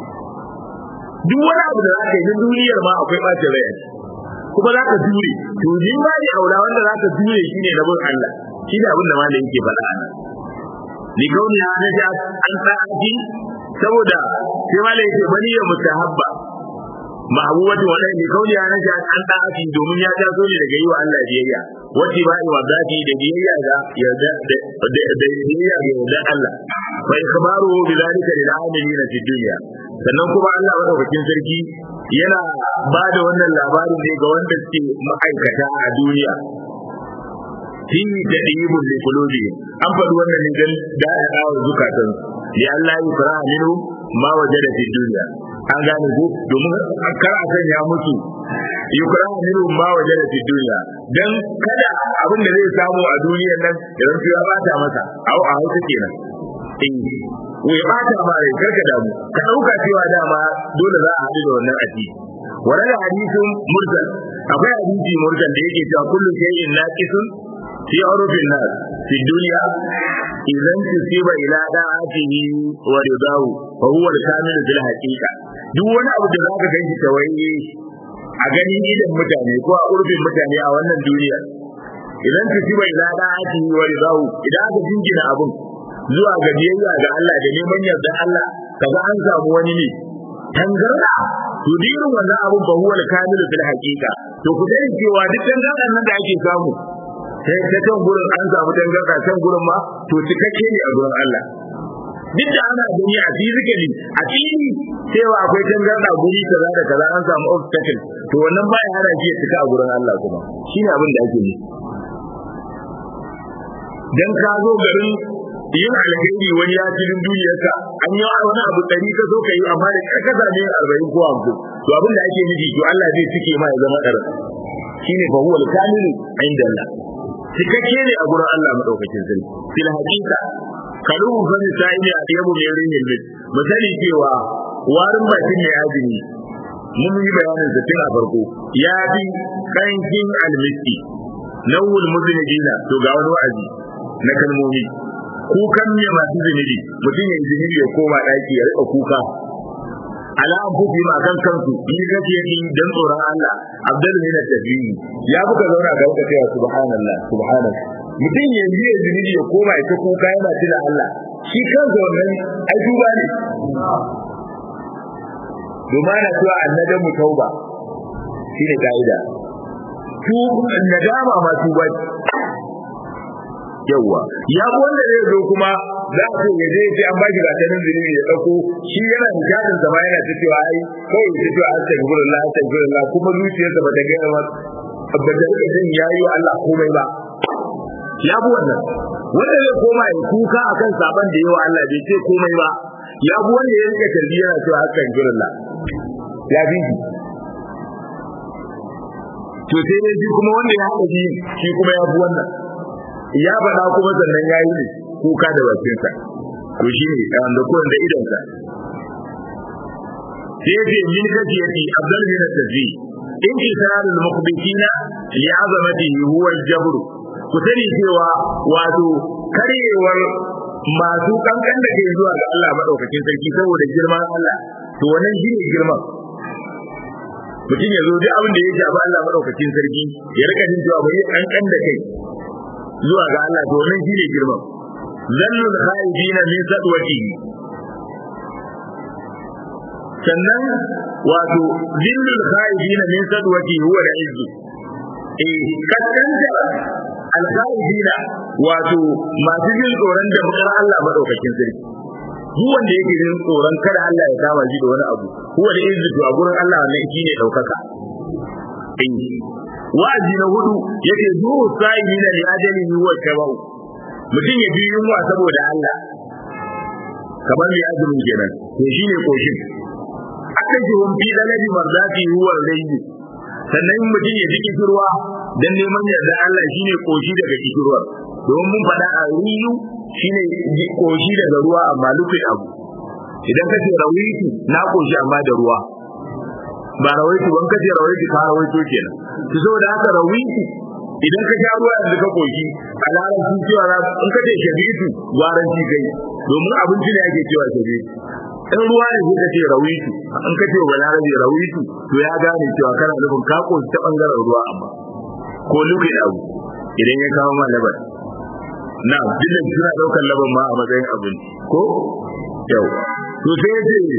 S1: duk wani abu da zaka yi na duniyar ma akwai bacin rai kuma za ka jure to ni ma ne aula wanda za ka jure shi ne rabon Allah shi ne abin da malam yake faɗa a nan li kauni ha naja an ta'ati saboda sai malam yake bani ya mutahabba ma'abuwatu wadai li kauni ha naja an ta'ati domin ya taso ne daga yi wa Allah biyayya wati ba wa zati da biyayya ga yarda da biyayya ga yarda Allah fa ikbaru bi zalika lil amilina fi dunya sannan kuma Allah madaukakin sarki yana ba da wannan labarin ne ga wanda suke ma'aikata a duniya fi da ibul liqulubi an faɗi wannan ne dan da ya dawo zukatan ya Allah ya fara minu ma wajada fi dunya an gane ko domin kar a sanya musu yukra minu ma wajada fi dunya dan kada abin da zai samu a duniyar nan idan ya bata masa au a hausa kenan in wai bata ma rai karka damu ka dauka cewa dama dole za a haɗu da wannan aji wannan hadisin mursal akwai hadisi mursal da yake cewa kullu shay'in naqisun fi urfin nas fi dunya idan tusiba ila da'atihi wa ridahu fa huwa al-kamil bil haqiqa duk wani abu da zaka ganshi tawaye a ganin idan mutane ko a urfin mutane a wannan duniya idan tusiba ila da'atihi wa ridahu idan aka jingina abun zuwa ga biyayya ga Allah da neman yarda Allah kaga an samu wani ne tangarda to dirin wannan abun ba huwa al-kamil bil haqiqa to ku dai cewa duk tangardan nan da ake samu sai ta can gurin an samu tangarda can gurin ma to cikakke ne a gurin Allah duk da ana gani a physically a fili cewa akwai tangarda guri kaza da kaza an samu obstacle to wannan baya hana shi ya cika a gurin Allah kuma shine abin da ake yi dan ka zo garin yin alheri wani ya cikin duniyarka an yi wani abu ɗari ka zo ka yi amma da ka same arba'in ko hamsin to abin da ake nufi to Allah zai cike ma ya zama ɗarin shine fa huwa al-kamilu inda Allah cikakke ne a gurin Allah madaukakin sarki fil haqiqa kalubu fa misali a yabu mai rinin lit misali cewa warin bakin ne azumi mun yi bayanin sa tun a farko ya bi kankin almiski nawul mudnijina to ga wani wa'azi na kalmomi kukan ne masu zunubi mutum ya zunubi ya koma daki ya rika kuka ala an fufi ma kan kansu ni kace yi dan tsoron Allah abdul min at-tasbih ya buka zauna ga kuka cewa subhanallah subhanallah mutum ya yi zunubi ya koma ya kuka yana tuna Allah shi kansa wannan ai duba ne domin na cewa annadamu tauba shine kaida tu nadama ma tuba yawa ya wanda zai zo kuma za a ce yaje sai an bashi gatanin zunubi ya dauko shi yana nishadin sa ba yana cewa ai kawai ya ce astaghfirullah astaghfirullah kuma zuciyarsa ba ta ga ba ba da jin yayi Allah komai ba ya bu wannan wanda zai koma ya kuka akan saban da yawa Allah bai ce komai ba ya bu wanda ya rike tarbiyya yana cewa astaghfirullah ya bi to sai ne shi kuma wanda ya haɗa shi shi kuma ya bu wannan ya faɗa kuma sannan ya yi kuka da bakinsa to shi ne da kuwan da idonsa sai ce min kaci yati abdul bin tafi in kisarul muqbitina li azamatihi huwa al-jabr ku sani cewa wato karyewar masu kankan da ke zuwa ga Allah madaukakin sarki saboda girman Allah to wannan shine girman mutum ya zo duk abin da ya shafi Allah madaukakin sarki ya rika jin cewa bai kankan da kai zuwa ga Allah to wannan shine girman zannul khaibina min sadwati sannan wato zillul khaibina min sadwati huwa al-izz eh kaskanta al-khaibina wato masu jin tsoron da mutar Allah madaukakin sarki duk wanda yake jin tsoron kada Allah ya kama shi da wani abu huwa al-izz to a gurin Allah ne shine daukaka eh wa'azi na hudu yake zuwa sa'ilina li ajalihi wa tabu mutum ya ji yunwa saboda Allah kamar mai azumin kenan to shine koshin akan ji hun fi dalabi marzati huwa rayyi sannan mutum ya ji kishirwa dan neman yarda Allah shine koshi daga kishirwar don mun faɗa a riyu shine koshi daga ruwa amma lufin abu idan kace rawitu na koshi amma da ruwa ba rawaitu ban kace rawaitu ka rawaito kenan to saboda haka rawitu idan ka sha ruwa yanzu ka koshi a larabci cewa in kace shabitu gwaranci kai domin abinci ne ake cewa shabitu in ruwa ne zai kace rawitu in kace wa larabi rawitu to ya gane cewa kana nufin ka koshi ta bangaren ruwa amma ko lukin abu idan ya kawo ma labar na dukkan suna daukar laban ma a matsayin abinci ko yau to sai ya ce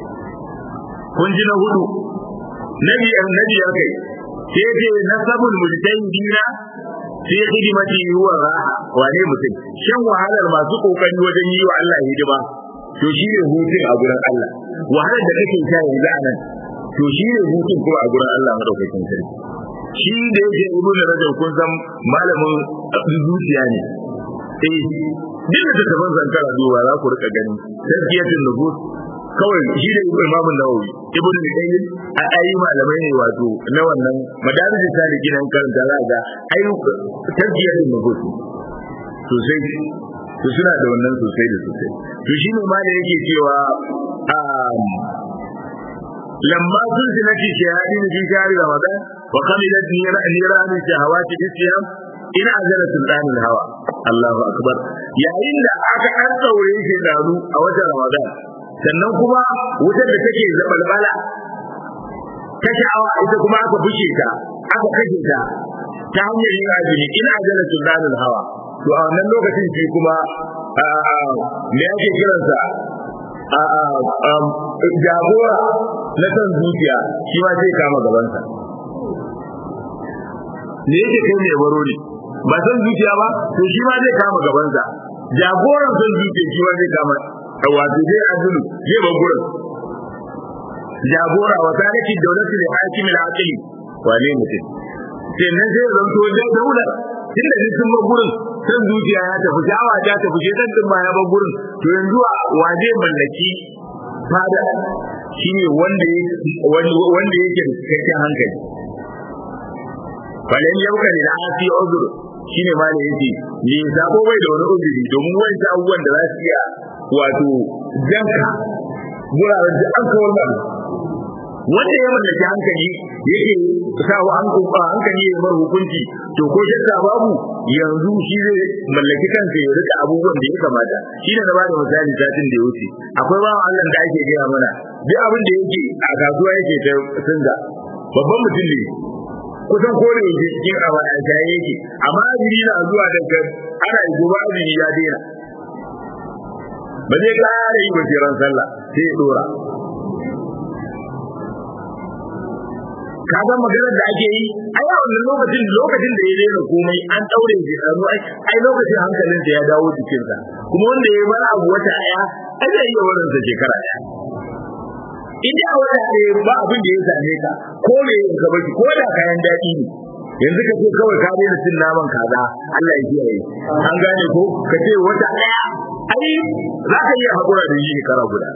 S1: kun ji na hudu nabi annabi ya kai sai ce nasabul mujtahidina fi khidmati huwa raha wane mutum shan wahalar masu kokari wajen yi wa Allah hidima to shi ne hutun a gurin Allah wahalar da kake sha yanzu a nan to shi ne hutun kuma a gurin Allah madaukakin sarki shi da yake ibnu rajab kun san malamin zuciya ne eh duk da taban zankara duba za ku rika gani tafsiyatul nufus kawai shi da Imam Nawawi Ibn Qayyim a ayi malamai ne wato na wannan madarijin saliki nan karanta za ga ayi tafsiyatul nufus sosai to suna da wannan sosai da sosai to shine ma da yake cewa lamma zulzilati shayadin fi shahri ramadan wa qamilat niran shahawati fi siyam ina azala sultanul hawa Allahu akbar yayin da aka an daure shi daru a watan ramadan sannan kuma wutar da take zabalbala ta sha'awa ita kuma aka bushe ta aka kashe ta ta hanyar yin azumi ina azala sultanul hawa to a wannan lokacin shi kuma me yake kiransa jagora na san zuciya shi ma zai kama gabansa ne yake kai ne baro ne ba san zuciya ba to shi ma zai kama gabansa jagoran san zuciya shi ma zai kama wato zai azulu zai ba gurin jagora wa tariki dawlati li hakim al-aqli wane mutum sai nan sai zanto da daular tunda ne sun ba gurin san zuciya ya tafi jawa ta tafi shedan din ma ya ba gurin to yanzu waje mallaki fada shine wanda wanda yake da cikakken hankali falan yauka da asi uzur shine ma da yake ne sabo bai da wani uzuri domin wani abubuwan da za su iya wato janka guraren da an kawo nan wanda ya mallaki hankali yake sawa an kuka hankali ya mar hukunci to ko shakka babu yanzu shi zai mallaki kansa ya rika abubuwan da ya kamata shine na bada misali satin da ya wuce akwai bawan Allah da ake gaya mana duk abin da yake a kasuwa yake ta singa babban mutum ne kusan kore yake cikin amana ta yake amma azumi na zuwa daga ana gobe azumi ya daina ba zai kare yi basiran sallah sai ya dora kaga maganar da ake yi ai a wannan lokacin lokacin da ya daina komai an daure shi a ai ai lokacin hankalin sa ya dawo cikin sa kuma wanda ya bar abu wata aya ai zai iya wannan sa shekara daya idan a wata ɗaya ba abin da ya same ka ko me ya ka baki ko da kayan daɗi ne yanzu ka ce kawai ka daina cin naman kaza Allah ya kiyaye an gane ko ka ce wata ɗaya ai za ka iya haƙura da shi shekara guda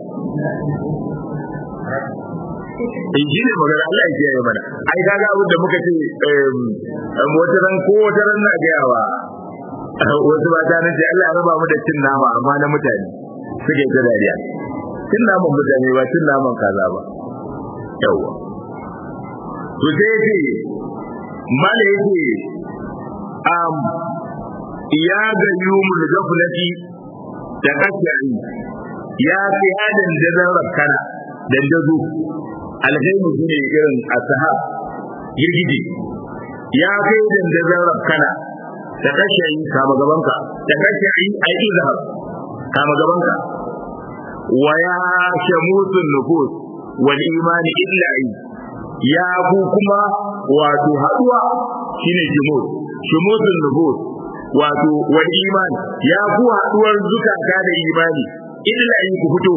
S1: in shi ne magana Allah ya kiyaye mana ai kaga abin da muka ce wata ran ko wata ran na ga yawa wasu ba ta nan ce Allah ya raba mu da cin nama amma na mutane suke ta dariya cin naman mutane ba cin naman kaza ba yawa to sai yake mala yake um ya ga yumul gaflati da kashi'in ya fi hadin dazan rakkana dandazo alhaimu shine irin asahab girgije ya kai dandazon rakkana da kashi'in kama gabanka da kashi'in ai izhar kama gabanka wa ya shamusun nufus wal imani illa ya ku kuma wato haduwa shine jumud shumusun nufus wato wal iman ya ku haduwar zukata da imani illa in ku fito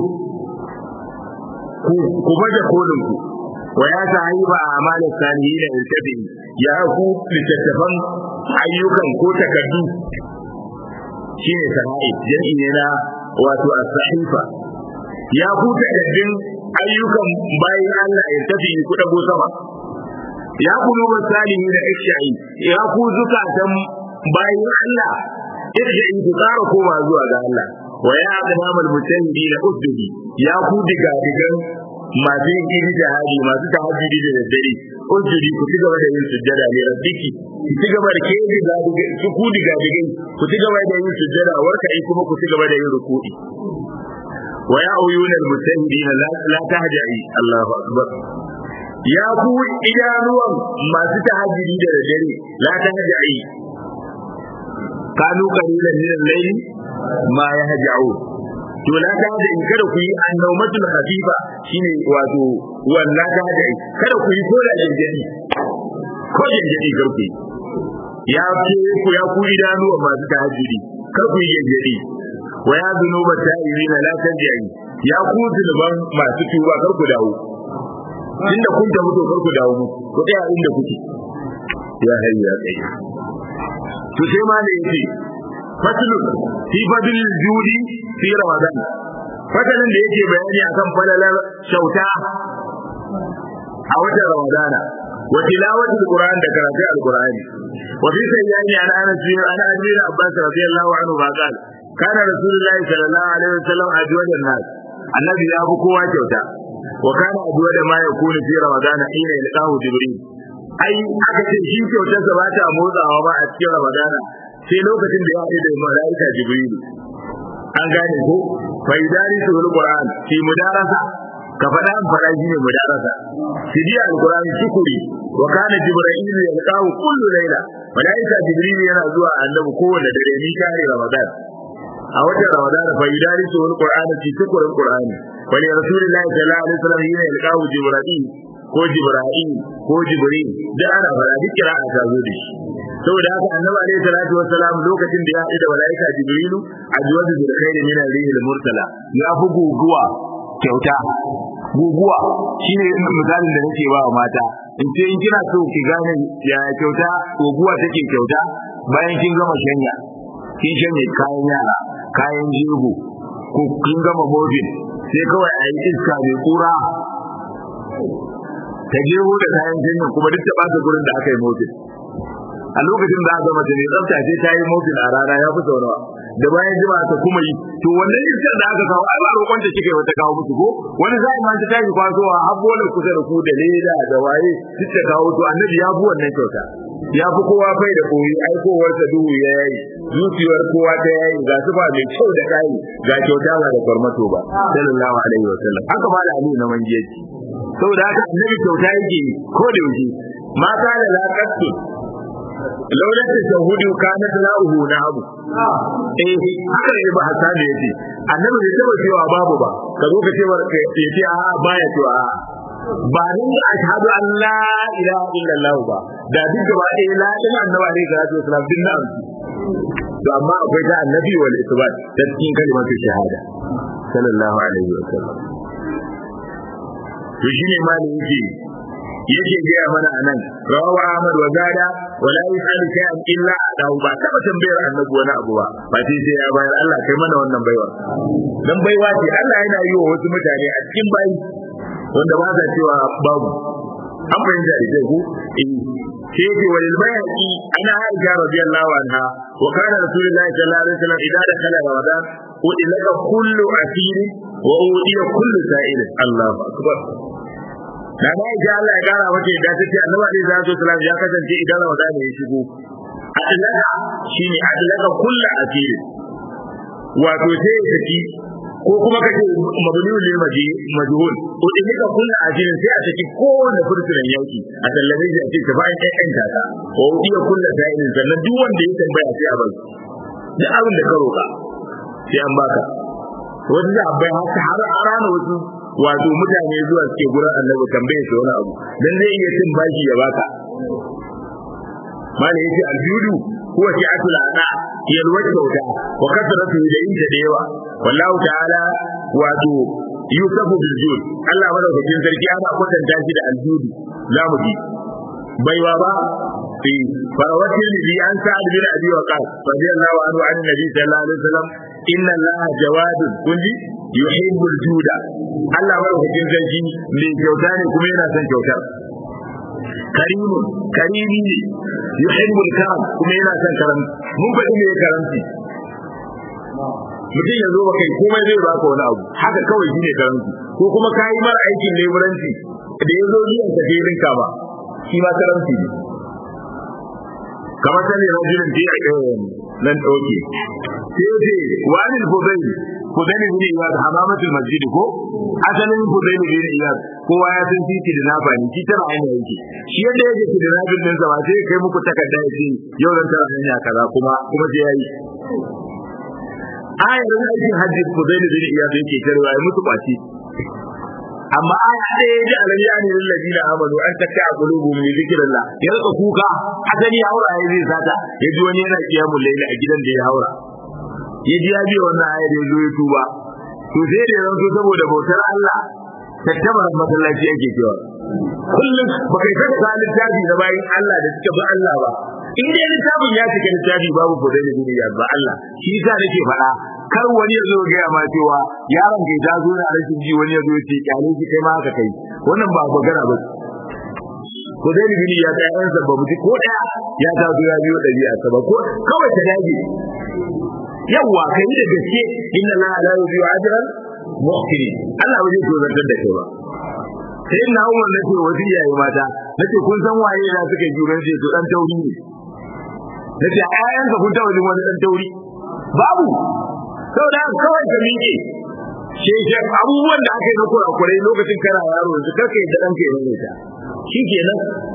S1: ku ku baje kolin ku wa ya sahiba amal salihin irtabi ya ku littattafan ayyukan ko takaddu shine sahibi jami'i ne na wato as-sahifa ya ku takaddun ayyukan bayin Allah irtabi ku dago sama ya ku nuna salihin da ishai ya ku zukatan bayin Allah irjin ku tsara koma zuwa ga Allah wa ya adamul mutahidi la usbi ya ku diga digan masu yin iri jihadi masu tahajjudi da daddare usbi ku ci gaba da yin sujjada ne rabbiki ku ci gaba da ke diga diga su ku diga digan ku ci gaba da yin sujjada warka ai kuma ku ci gaba da yin ruku'i wa ya uyunal mutahidin la la tahja'i Allahu akbar ya ku idanuwan masu tahajjudi da daddare la tahja'i kanu qalilan min al-layl ma yahja'u to la ta da in kada ku yi annawmatul khafifa shine wato walla ta da kada ku yi koda jinjiri ko jinjiri garku ya ce ku ya ku idanuwan masu tahajjudi kar ku yi jinjiri wa ya zunuba ta'irina la tajai ya ku zunuban masu tuba kar ku dawo inda kun ta mutu kar ku dawo ku tsaya inda kuke ya hayya kai to sai ma ne yace faslu fi fadl judi fi ramadan fadalan da yake bayani akan falalar kyauta a watan ramadana wa tilawati alquran da karatu alqurani wa fi sayyani an anas bin an abi abbas radiyallahu anhu ba qala kana rasulullahi sallallahu alaihi wasallam ajwadan nas annabi ya fi kowa kyauta wa kana ajwada ma yakunu fi ramadana ila ilqahu jibril ai aka ce shi kyautar sa ba ta motsawa ba a cikin ramadana sai lokacin da ya haɗu da malaika jibril an gane ko fa idari su alquran fi mudarasa ka faɗa an faɗa shi ne mudarasa sidi alquran shukuri wa kana jibril yalqahu kullu layla malaika jibril yana zuwa annabi kowanne dare ni shahri ramadan a watan ramadan fa idari su alquran fi shukuri alquran wa li rasulillahi sallallahu alaihi wasallam yana yalqahu jibril ko jibril ko jibril da ana fara duk kira'a ta zo da shi saboda haka annabi alaihi salatu wassalam lokacin da ya haɗu da malaika jibrilu ajwadu bil khair min al-rihil mursala ya fi guguwa kyauta guguwa shine misalin da nake ba wa mata in ce in kina so ki gane ya kyauta guguwa take kyauta bayan kin gama shanya kin shanye kayan yara kayan jego ko kin gama mobin sai kawai a yi iska mai kura ta jeho da kayan shanya kuma duk ta bata gurin da aka yi mobin a lokacin da aka mace ne tsafta ce ta yi motsin a rana ya fi saunawa da bayan jima ta kuma yi to wannan iskar da aka kawo ai ba roƙon ta kike wata kawo musu ko wani zai ma ta tashi kwasowa har bolar kusa da ku da leda da waye duk ta kawo to annabi ya bu wannan kyauta ya fi kowa bai da koyi aikowar ta duhu ya yayi zuciyar kowa ta yayi ga su ba mai kyau da kai ga kyauta ba da farmato ba sallallahu alaihi wasallam haka ba da aliyu na manjeji saboda haka annabi kyauta yake ko da yaushe mata da laƙastu laulat tashahudi kanat lahu nabu eh haka ne ba hasan yace annabi bai taba cewa babu ba ka zo ka ce wa yace a baya cewa a ba nan da ashhadu an la ilaha illallah ba da duk gaba ɗaya la ilaha annabi alaihi salatu wasalam din nan to amma akwai ta annabi wal isbat da cikin kalmar shahada sallallahu alaihi wasallam to shine ma ne yake yake gaya mana anan rawa Ahmad wa Gada wala yusalu shay'an illa adahu ba taba tambayar annabi wani abu ba ba sai sai ya bayar Allah kai mana wannan baiwa dan baiwa ce Allah yana yi wa wasu mutane a cikin bayi wanda ba za cewa babu an fahimta da ku eh sai ce walil bayaqi ana Aisha radiyallahu anha wa kana rasulullahi sallallahu alaihi wasallam idan dakhala ramadan udilaka kullu asir wa udiya kullu sa'il Allahu akbar da ba ya Allah ya kara wace da take annabi alaihi salatu wasallam ya kasance idan Ramadan ya shigo adalaka shine adalaka kullu asiri wato sai ya saki ko kuma kace mabniu lil majhul ko in ka kullu ajirin sai a saki kowane fursunan yaki a sallame shi a ce ka bayan ɗan ɗan ta ko iya kullu sa'in sannan duk wanda ya tambaya sai a bar duk abin da ka roka sai an baka wasu da abai haka har a rana wasu wato mutane zuwa suke gurin annabi tambaye su wani abu dan zai iya cin baki ya baka malai yace aljudu huwa shi'atul ada yalwat sauta wa kasratu ilayhi da yawa wallahu ta'ala wato yusufu bil jud Allah madaukakin sarki ana kwatanta shi da aljudu zamu ji baiwa ba fi farawatin bi an sa'ad bin abi waqas radiyallahu anhu an nabi sallallahu alaihi wasallam inna allaha jawadun kunji yuhibbul juda Allah madaukakin sarki mai kyauta ne kuma yana son kyautar karimun karimi ne yuhibbul karam kuma yana son karam mun faɗi me karamci mutum ya zo kai komai zai baka wani abu haka kawai shine karamci ko kuma kayi mara aikin leburanci da ya zo biyan ka filin ka ba shi ma karamci ne kamar sani rajulun fi nan dauke sai ce wani fudayl fudayl bin iyad hamamatul masjid ko asalin fudayl bin iyad kowa ya san titi da nafa ne shi tara hanya yake shi yadda yake da nafin din sa ba sai kai muku takarda yace yau ran tara hanya kaza kuma kuma sai yayi ayar aikin hajji fudayl bin iyad yake tarwa ya mutu kwaci amma aya ɗaya ji alam ya ne lillazina amanu an takka qulubuhum li dhikrillah ya rika kuka asali haura ya zai sata ya ji wani yana kiyamul layli a gidan da ya haura ya ji ya bi wannan aya da ya zo ya tuba to sai da yanzu saboda bautar Allah tattabar masallaci yake cewa kullum ba kai ka ta littafi da bayin Allah da suka bi Allah ba in dai littafin ya cika littafi babu fudai da duniya ba Allah shi yasa nake faɗa kar wani ya zo ga ma cewa yaron kai ta zo na rashin ji wani ya zo ya ce kyale shi kai ma haka kai wannan ba magana ba fudai da duniya ta yan sa ba mutu ko daya ya ta zo ya biyo dabi'a ta ba ko kawai ta dage yawa kai da gaske inna la la yubi'u ajran muhsinin Allah bai zo zantar da kai ba sai na umar nace wasu iyaye mata nace kun san waye da suka yi juran sai to dan tauri ne nace ayan ka kun tauri wani dan tauri babu saboda kawai ka miƙe shi abubuwan da aka yi na kurakurai lokacin kana yaro yanzu kake da danka ya rage ta shikenan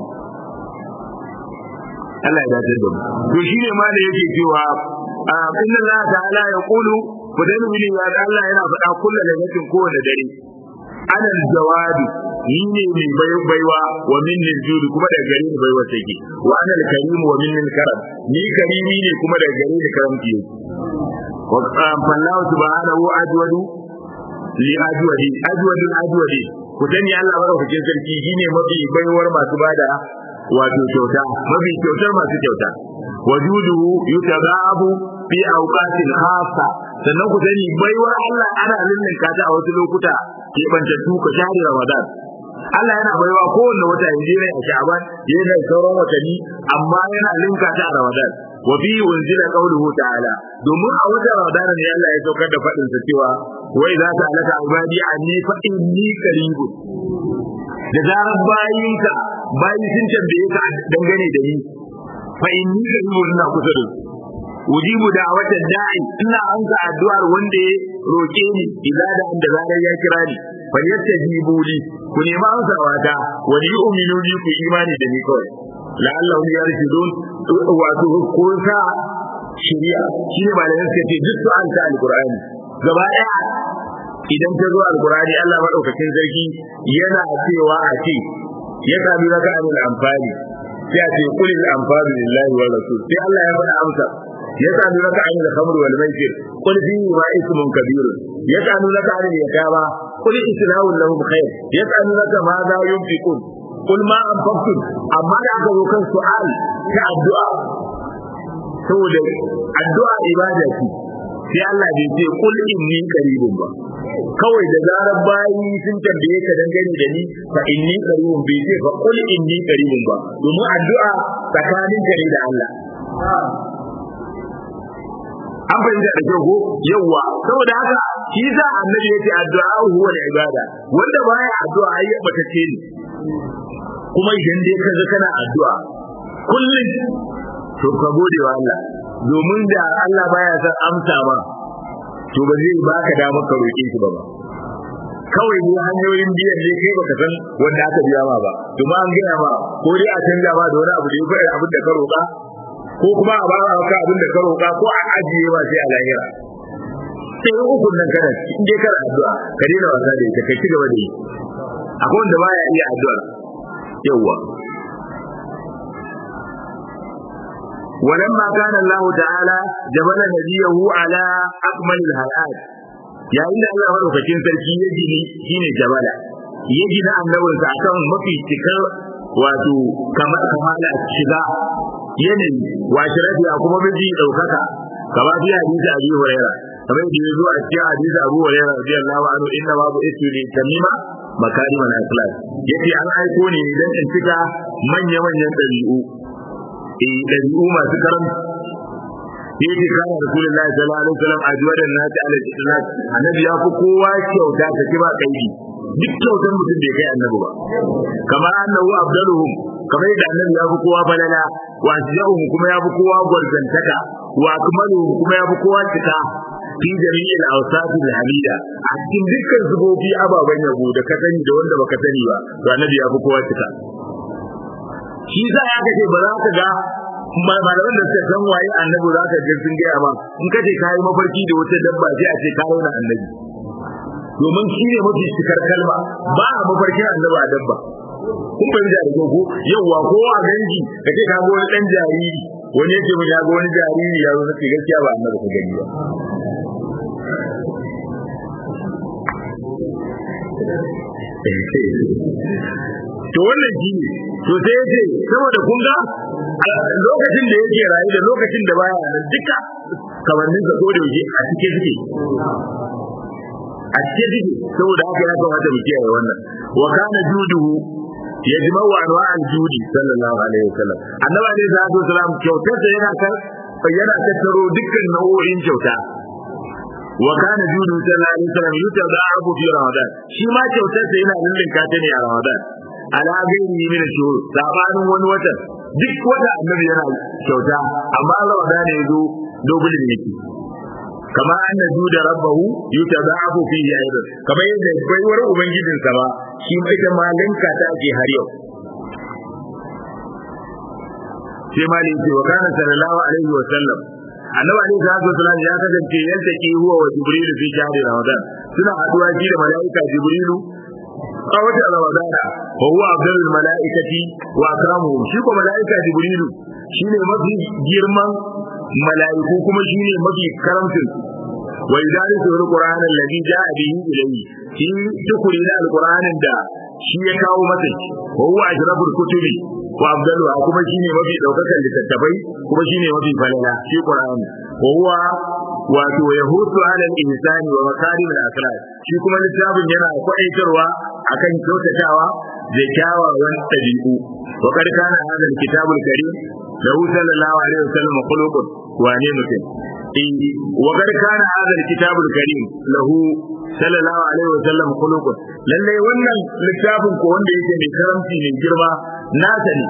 S1: Allah ya dace da mu to shine ma da yake cewa inna Allah ta'ala yaqulu fudayl bin iyad Allah yana faɗa kullu lailatin kowace dare ana jawabi ni ne mai baiwa wa min al-jud kuma daga gare ni baiwa take wa ana al-karim wa min al-karam ni karimi ne kuma daga gare ni karamci yake wa fallahu subhanahu ajwadu li ajwadi ajwadu ajwadi ku dani Allah barakatin sarki shine mafi baiwar masu bada wato kyauta mafi kyautar masu kyauta wajuduhu yutadabu fi awqatil khassa sannan ku sani baiwar Allah ana lullunka ta a wasu lokuta ke bantattu ka shari Ramadan Allah yana baiwa kowanne wata yanzu ne a Sha'ban yana sauran watanni amma yana linka ta a Ramadan wa fi unzila qawluhu ta'ala domin a wata Ramadan ne Allah ya saukar da fadin sa cewa wa idza ta'alaka ibadi anni fa inni qaribun da zarar bayinka bayin sun tambaye ka dangane da ni fa inni qaribun ina kusa da su ujibu da wata da'i ina anka addu'ar wanda ya roke ni ibada da zarar ya kira ni fa yastajibu li ku nemi amsawa ta wa yu'minu bi ku imani da ni kawai la'allahu yarshudun wato ko sa shari'a shine malamin suka ce duk an ta alqur'ani gaba daya idan ta zo alqur'ani Allah madaukakin sarki yana cewa a ce ya kabi raka anil amfani sai a ce kulil amfani lillahi wa rasul sai Allah ya faɗa amsa يسألونك عن الخمر والميسر قل فيهما اسم كبير يسألونك عن اليتامى قل إصلاح لهم خير يسألونك ماذا ينفقون قل ما أنفقتم أما يعقلوا كان سؤال كالدعاء سوى الدعاء عبادتي sai Allah bai ce kul inni qaribun ba kawai da zarar bayi sun tambaye ka dangane da ni fa inni qaribun bai ce fa kul inni qaribun ba domin addu'a tsakanin ka da Allah an fahimta da kyau ko yawa saboda haka shi za annabi yace addu'a huwa ibada wanda baya addu'a ai bata ce ni kuma idan dai kaga kana addu'a kullun to ka gode wa Allah domin da Allah baya san amsa ba to ba zai baka damar ka roƙe shi ba ba kawai ne hanyoyin biyan ne kai baka san wanda aka biya ma ba to ma an gaya ma ko dai a canza ma da wani abu da ya fi abin da ka roƙa ko kuma a ba ka abin da ka roƙa ko a ajiye ma sai a lahira sai ukun nan kana in dai kana addu'a ka daina wasa da ita kai ci gaba da yi akwai wanda baya iya addu'a yawa ولما كان الله تعالى جبل نبيه على أكمل الحياة yayin da Allah madaukakin sarki ya gini shine jabala ya gina annabinsa akan mafi cikar wato kamar kamala shiga yanayi wa shirafi kuma miji daukaka kama fi hadisi Abi Hurairah kamar da yazo a cikin hadisi Abu Hurairah radiyallahu anhu inna ma bu'itu li tamima makarim al-akhlaq yace an aiko ne dan in cika manya manyan dabi'u eh dabi'u masu karamci yake kana Rasulullahi sallallahu alaihi wasallam ajwadan nati ala al-islam annabi ya fi kowa kyauta ta kiba kaidi duk kyautar mutum bai kai annabi ba kamar annahu abdaluhum kamar da annabi ya fi kowa balala wa asjahum kuma ya fi kowa gwarzantaka wa akmaluhum kuma ya fi kowa cika fi jami'il awsaf al-hamida a cikin dukkan zubobi ababan yabo da ka sani da wanda baka sani ba to annabi ya fi kowa cika shi za ya kace ba za ka ga malaman da suka san waye annabi za ka ga sun gaya ma in kace kai mafarki da wata dabba sai a ce ka rauna annabi domin shi ne mafi cikar kalma ba a mafarkin annabi a dabba kun bai da gogo yawa ko a ganji kace ka ga wani dan jariri wani yake mun ya ga wani jariri ya zo sai gaskiya ba annabi ka gani ba to wannan shi ne to sai yace saboda kun ga lokacin da yake rayu da lokacin da baya nan duka kamannin sa ko da yake a cikin suke a cikin suke saboda haka ya kamata mu kiyaye wannan wa kana juduhu yajma'u anwa al-judi sallallahu alaihi wasallam annabi alaihi salatu wasallam kyautar da yana kan yana tattaro dukkan nau'o'in kyauta wa kana juduhu sallallahu alaihi wasallam yutada'abu fi ramadan shi ma kyautar da yana lullunka ta ne a ramadan ala gairi min shuhur sabanin wani wata duk wata annabi yana kyauta amma ramadan ne yazo dogulin yake kama annabi da rabbahu yutada'abu fihi aidan kama yadda baiwar ubangijin sa ba shi ma ita ma linka ta ake har yau sai ma ne wa kana sallallahu alaihi wa sallam annabi alaihi salatu wasallam ya kasance yanda ke huwa wa jibril fi shahri ramadan suna haduwa shi da malaika jibrilu a wata ramadana wa huwa abdul malaikati wa akramuhum shi ko malaika jibrilu shine mafi girman malaiku kuma shine mafi karamcin wa idarisu alquran alladhi jaa bihi ilayhi shi tukuri da alquranin da shi ya kawo masa wa huwa ajrabul kutubi wa abdaluha kuma shine mafi daukakan littattafai kuma shine mafi falala shi qur'ani wa huwa wato yahutu ala al-insani wa makarim al-akhlaq shi kuma littafin yana kwaitarwa akan kyautatawa da kyawawan tabi'u wa kad kana hadha al-kitabul karim lahu sallallahu alaihi wasallam khuluqun wa ne mutum wa kad kana hadha al-kitabul karim lahu sallallahu alaihi wasallam khuluqun lalle wannan littafin ko wanda yake mai karamci mai girma nasa ne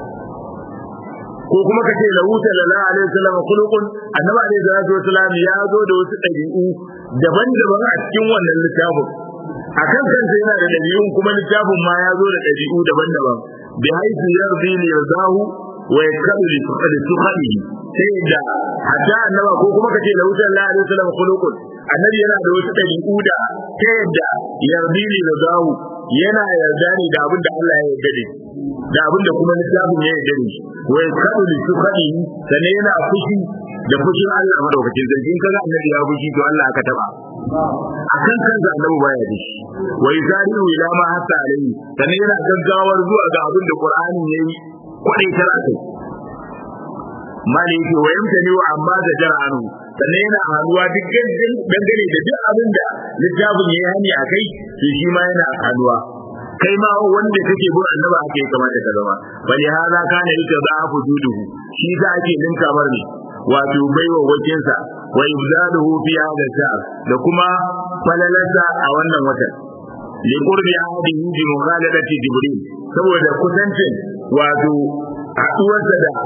S1: ko kuma kace lahu sallallahu alaihi wasallam khuluqun annabi alaihi salatu wasallam ya zo da wasu dabi'u daban-daban a cikin wannan littafin akan kansa yana da dabi'un kuma littafin ma ya zo da dabi'u daban-daban bi haythu yardi li yardahu wa yakadu li sukhali sai da hatta annaba ko kuma kace lahu sallallahu alaihi wasallam khuluqun annabi yana da wasu dabi'u da ta yadda yardi li yardahu yana yarda ne da abin da Allah ya yarda da abin da kuma littafin ya yarda da shi wa yakadu li sukhali sannan yana fushi da fushin Allah madaukakin sarki in kaga annabi ya fushi to Allah aka taba akan kansa annabi baya da shi wa yuzariu ila ma hatta alayhi sannan yana gaggawar zuwa ga abin da Qur'ani yayi kwadai tara kai mali yake wa yamtani wa amma da jar'anu sannan yana hanuwa duk dangane da duk abin da littafin yayi hani akai to shi ma yana hanuwa kai ma wanda kake bin annaba ake kamata ka zama bali hada kana yake da afu juduhu shi za ake linka mar ne wato baiwa wajensa wa ibdaluhu fi hada sha'r da kuma falalarsa a wannan watan li qurbi ahadihi bi mughaladati jibril saboda kusancin wato haduwarsa da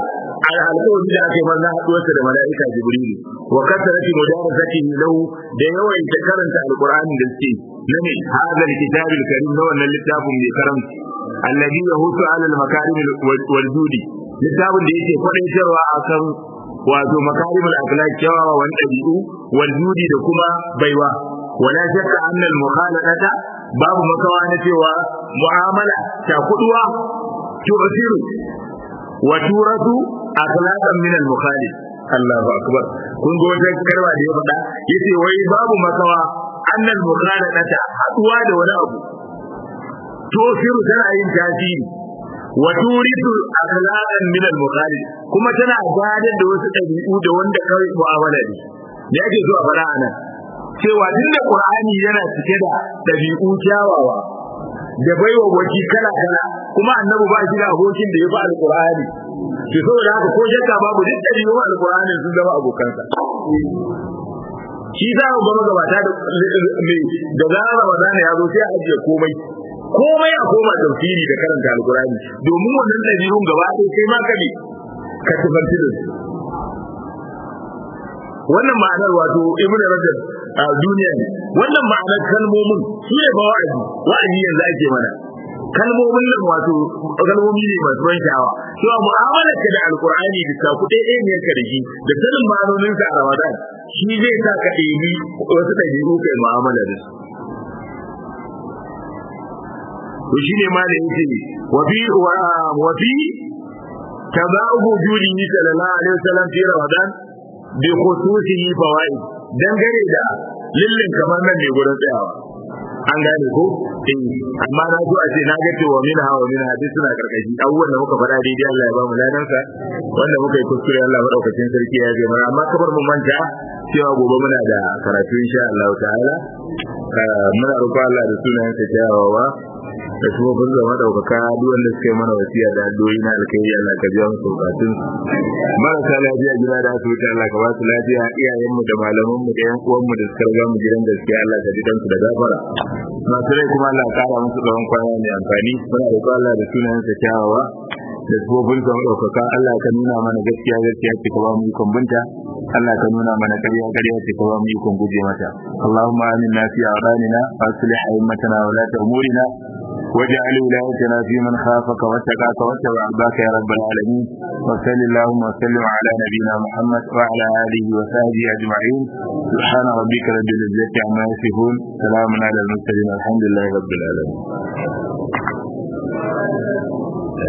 S1: alƙawari da aka yi manzo haɗuwarsa da mala'ika Jibrilu wa kasarati mudarasatihi lahu da yawan ta karanta alqur'ani da suke nane hada alkitab alkarim na wannan littafin mai karamci alladhi yahutu ala almakarim waljudi littafin da yake faɗaitarwa akan wato makarim al-akhlaq kyawawa wani ɗabi'u waljudi da kuma baiwa wala shakka anna al-mukhalaqata babu makawa na cewa mu'amala ta kuduwa tu'siru wa turatu akhlaqan min al-mukhalif Allahu akbar kun ga wata karwa da ya faɗa yace wai babu makawa annal mukhalaqata haduwa da wani abu tu'siru tana yin tasiri wa turitu akhlaqan min al-mukhalif kuma tana gadar da wasu ɗabi'u da wanda kai mu'amala ne me yake so a faɗa anan cewa tunda Qur'ani yana cike da ɗabi'u kyawawa da baiwa waji kala kala kuma annabi ba shi da abokin da ya fi alqur'ani to saboda haka ko shakka babu duk ɗabi'u alqur'ani sun zama abokansa shi za mu ga magabata da da zara Ramadan ya zo sai a ajiye komai komai a koma tafsiri da karanta alqur'ani domin wannan ɗabi'un gaba ɗaya sai ma ka ne ka tabbata da su wannan ma'anar wato ibnu rajab a duniya ne wannan ma'anar kalmomin su ne ba wa'azi wa'azi yanzu ake mana kalmomin nan wato kalmomi ne masu ban sha'awa cewa mu'amalar ka da alqur'ani da ta kuɗe ɗaya ne ka da shi da sanin ma'anonin ka a ramadan shi zai sa ka ɗebi wasu ɗabi'u kai mu'amala da su to shine ma da yake wa fi wa fi tabahu judihi sallallahu alaihi wasallam fi ramadan bi khususihi fawaid dangane da lillin kamar nan ne gurin tsayawa an gane ko eh amma na so a ce na ga cewa min hawa min hadisi suna karkashi abubuwan da muka faɗa daidai Allah ya ba mu ladan sa wanda muka yi kuskure Allah madaukakin sarki ya ji mana amma kabar mu manta cewa gobe muna da karatu insha Allah ta'ala muna roƙon Allah da sunayen sa kyawawa da kuma kun zama daukaka duk wanda suka yi mana wasiya da addu'o'i na alkhairi Allah ka biya musu bukatun marasa lafiya gida da asibiti Allah ka ba su lafiya iyayen mu da malaman mu da yan uwan mu da suka riga mu gidan gaskiya Allah ka ji kansu da gafara masu rai kuma Allah ka kara musu tsawon kwana mai amfani muna roƙon Allah da sunayen sa kyawawa da tsofin sa daukaka Allah ka nuna mana gaskiya gaskiya ce ka ba mu ikon binta Allah ka nuna mana ƙarya ƙarya ce ka ba mu ikon guje mata Allahumma aminna fi a'ranina wa aslih a'immatana wa la ta'murina واجعل ولايتنا في من خافك واتقاك واتبع رضاك يا رب العالمين وصل اللهم وسلم على نبينا محمد وعلى اله وصحبه اجمعين سبحان ربك رب العزه عما يصفون سلام على المرسلين الحمد لله رب العالمين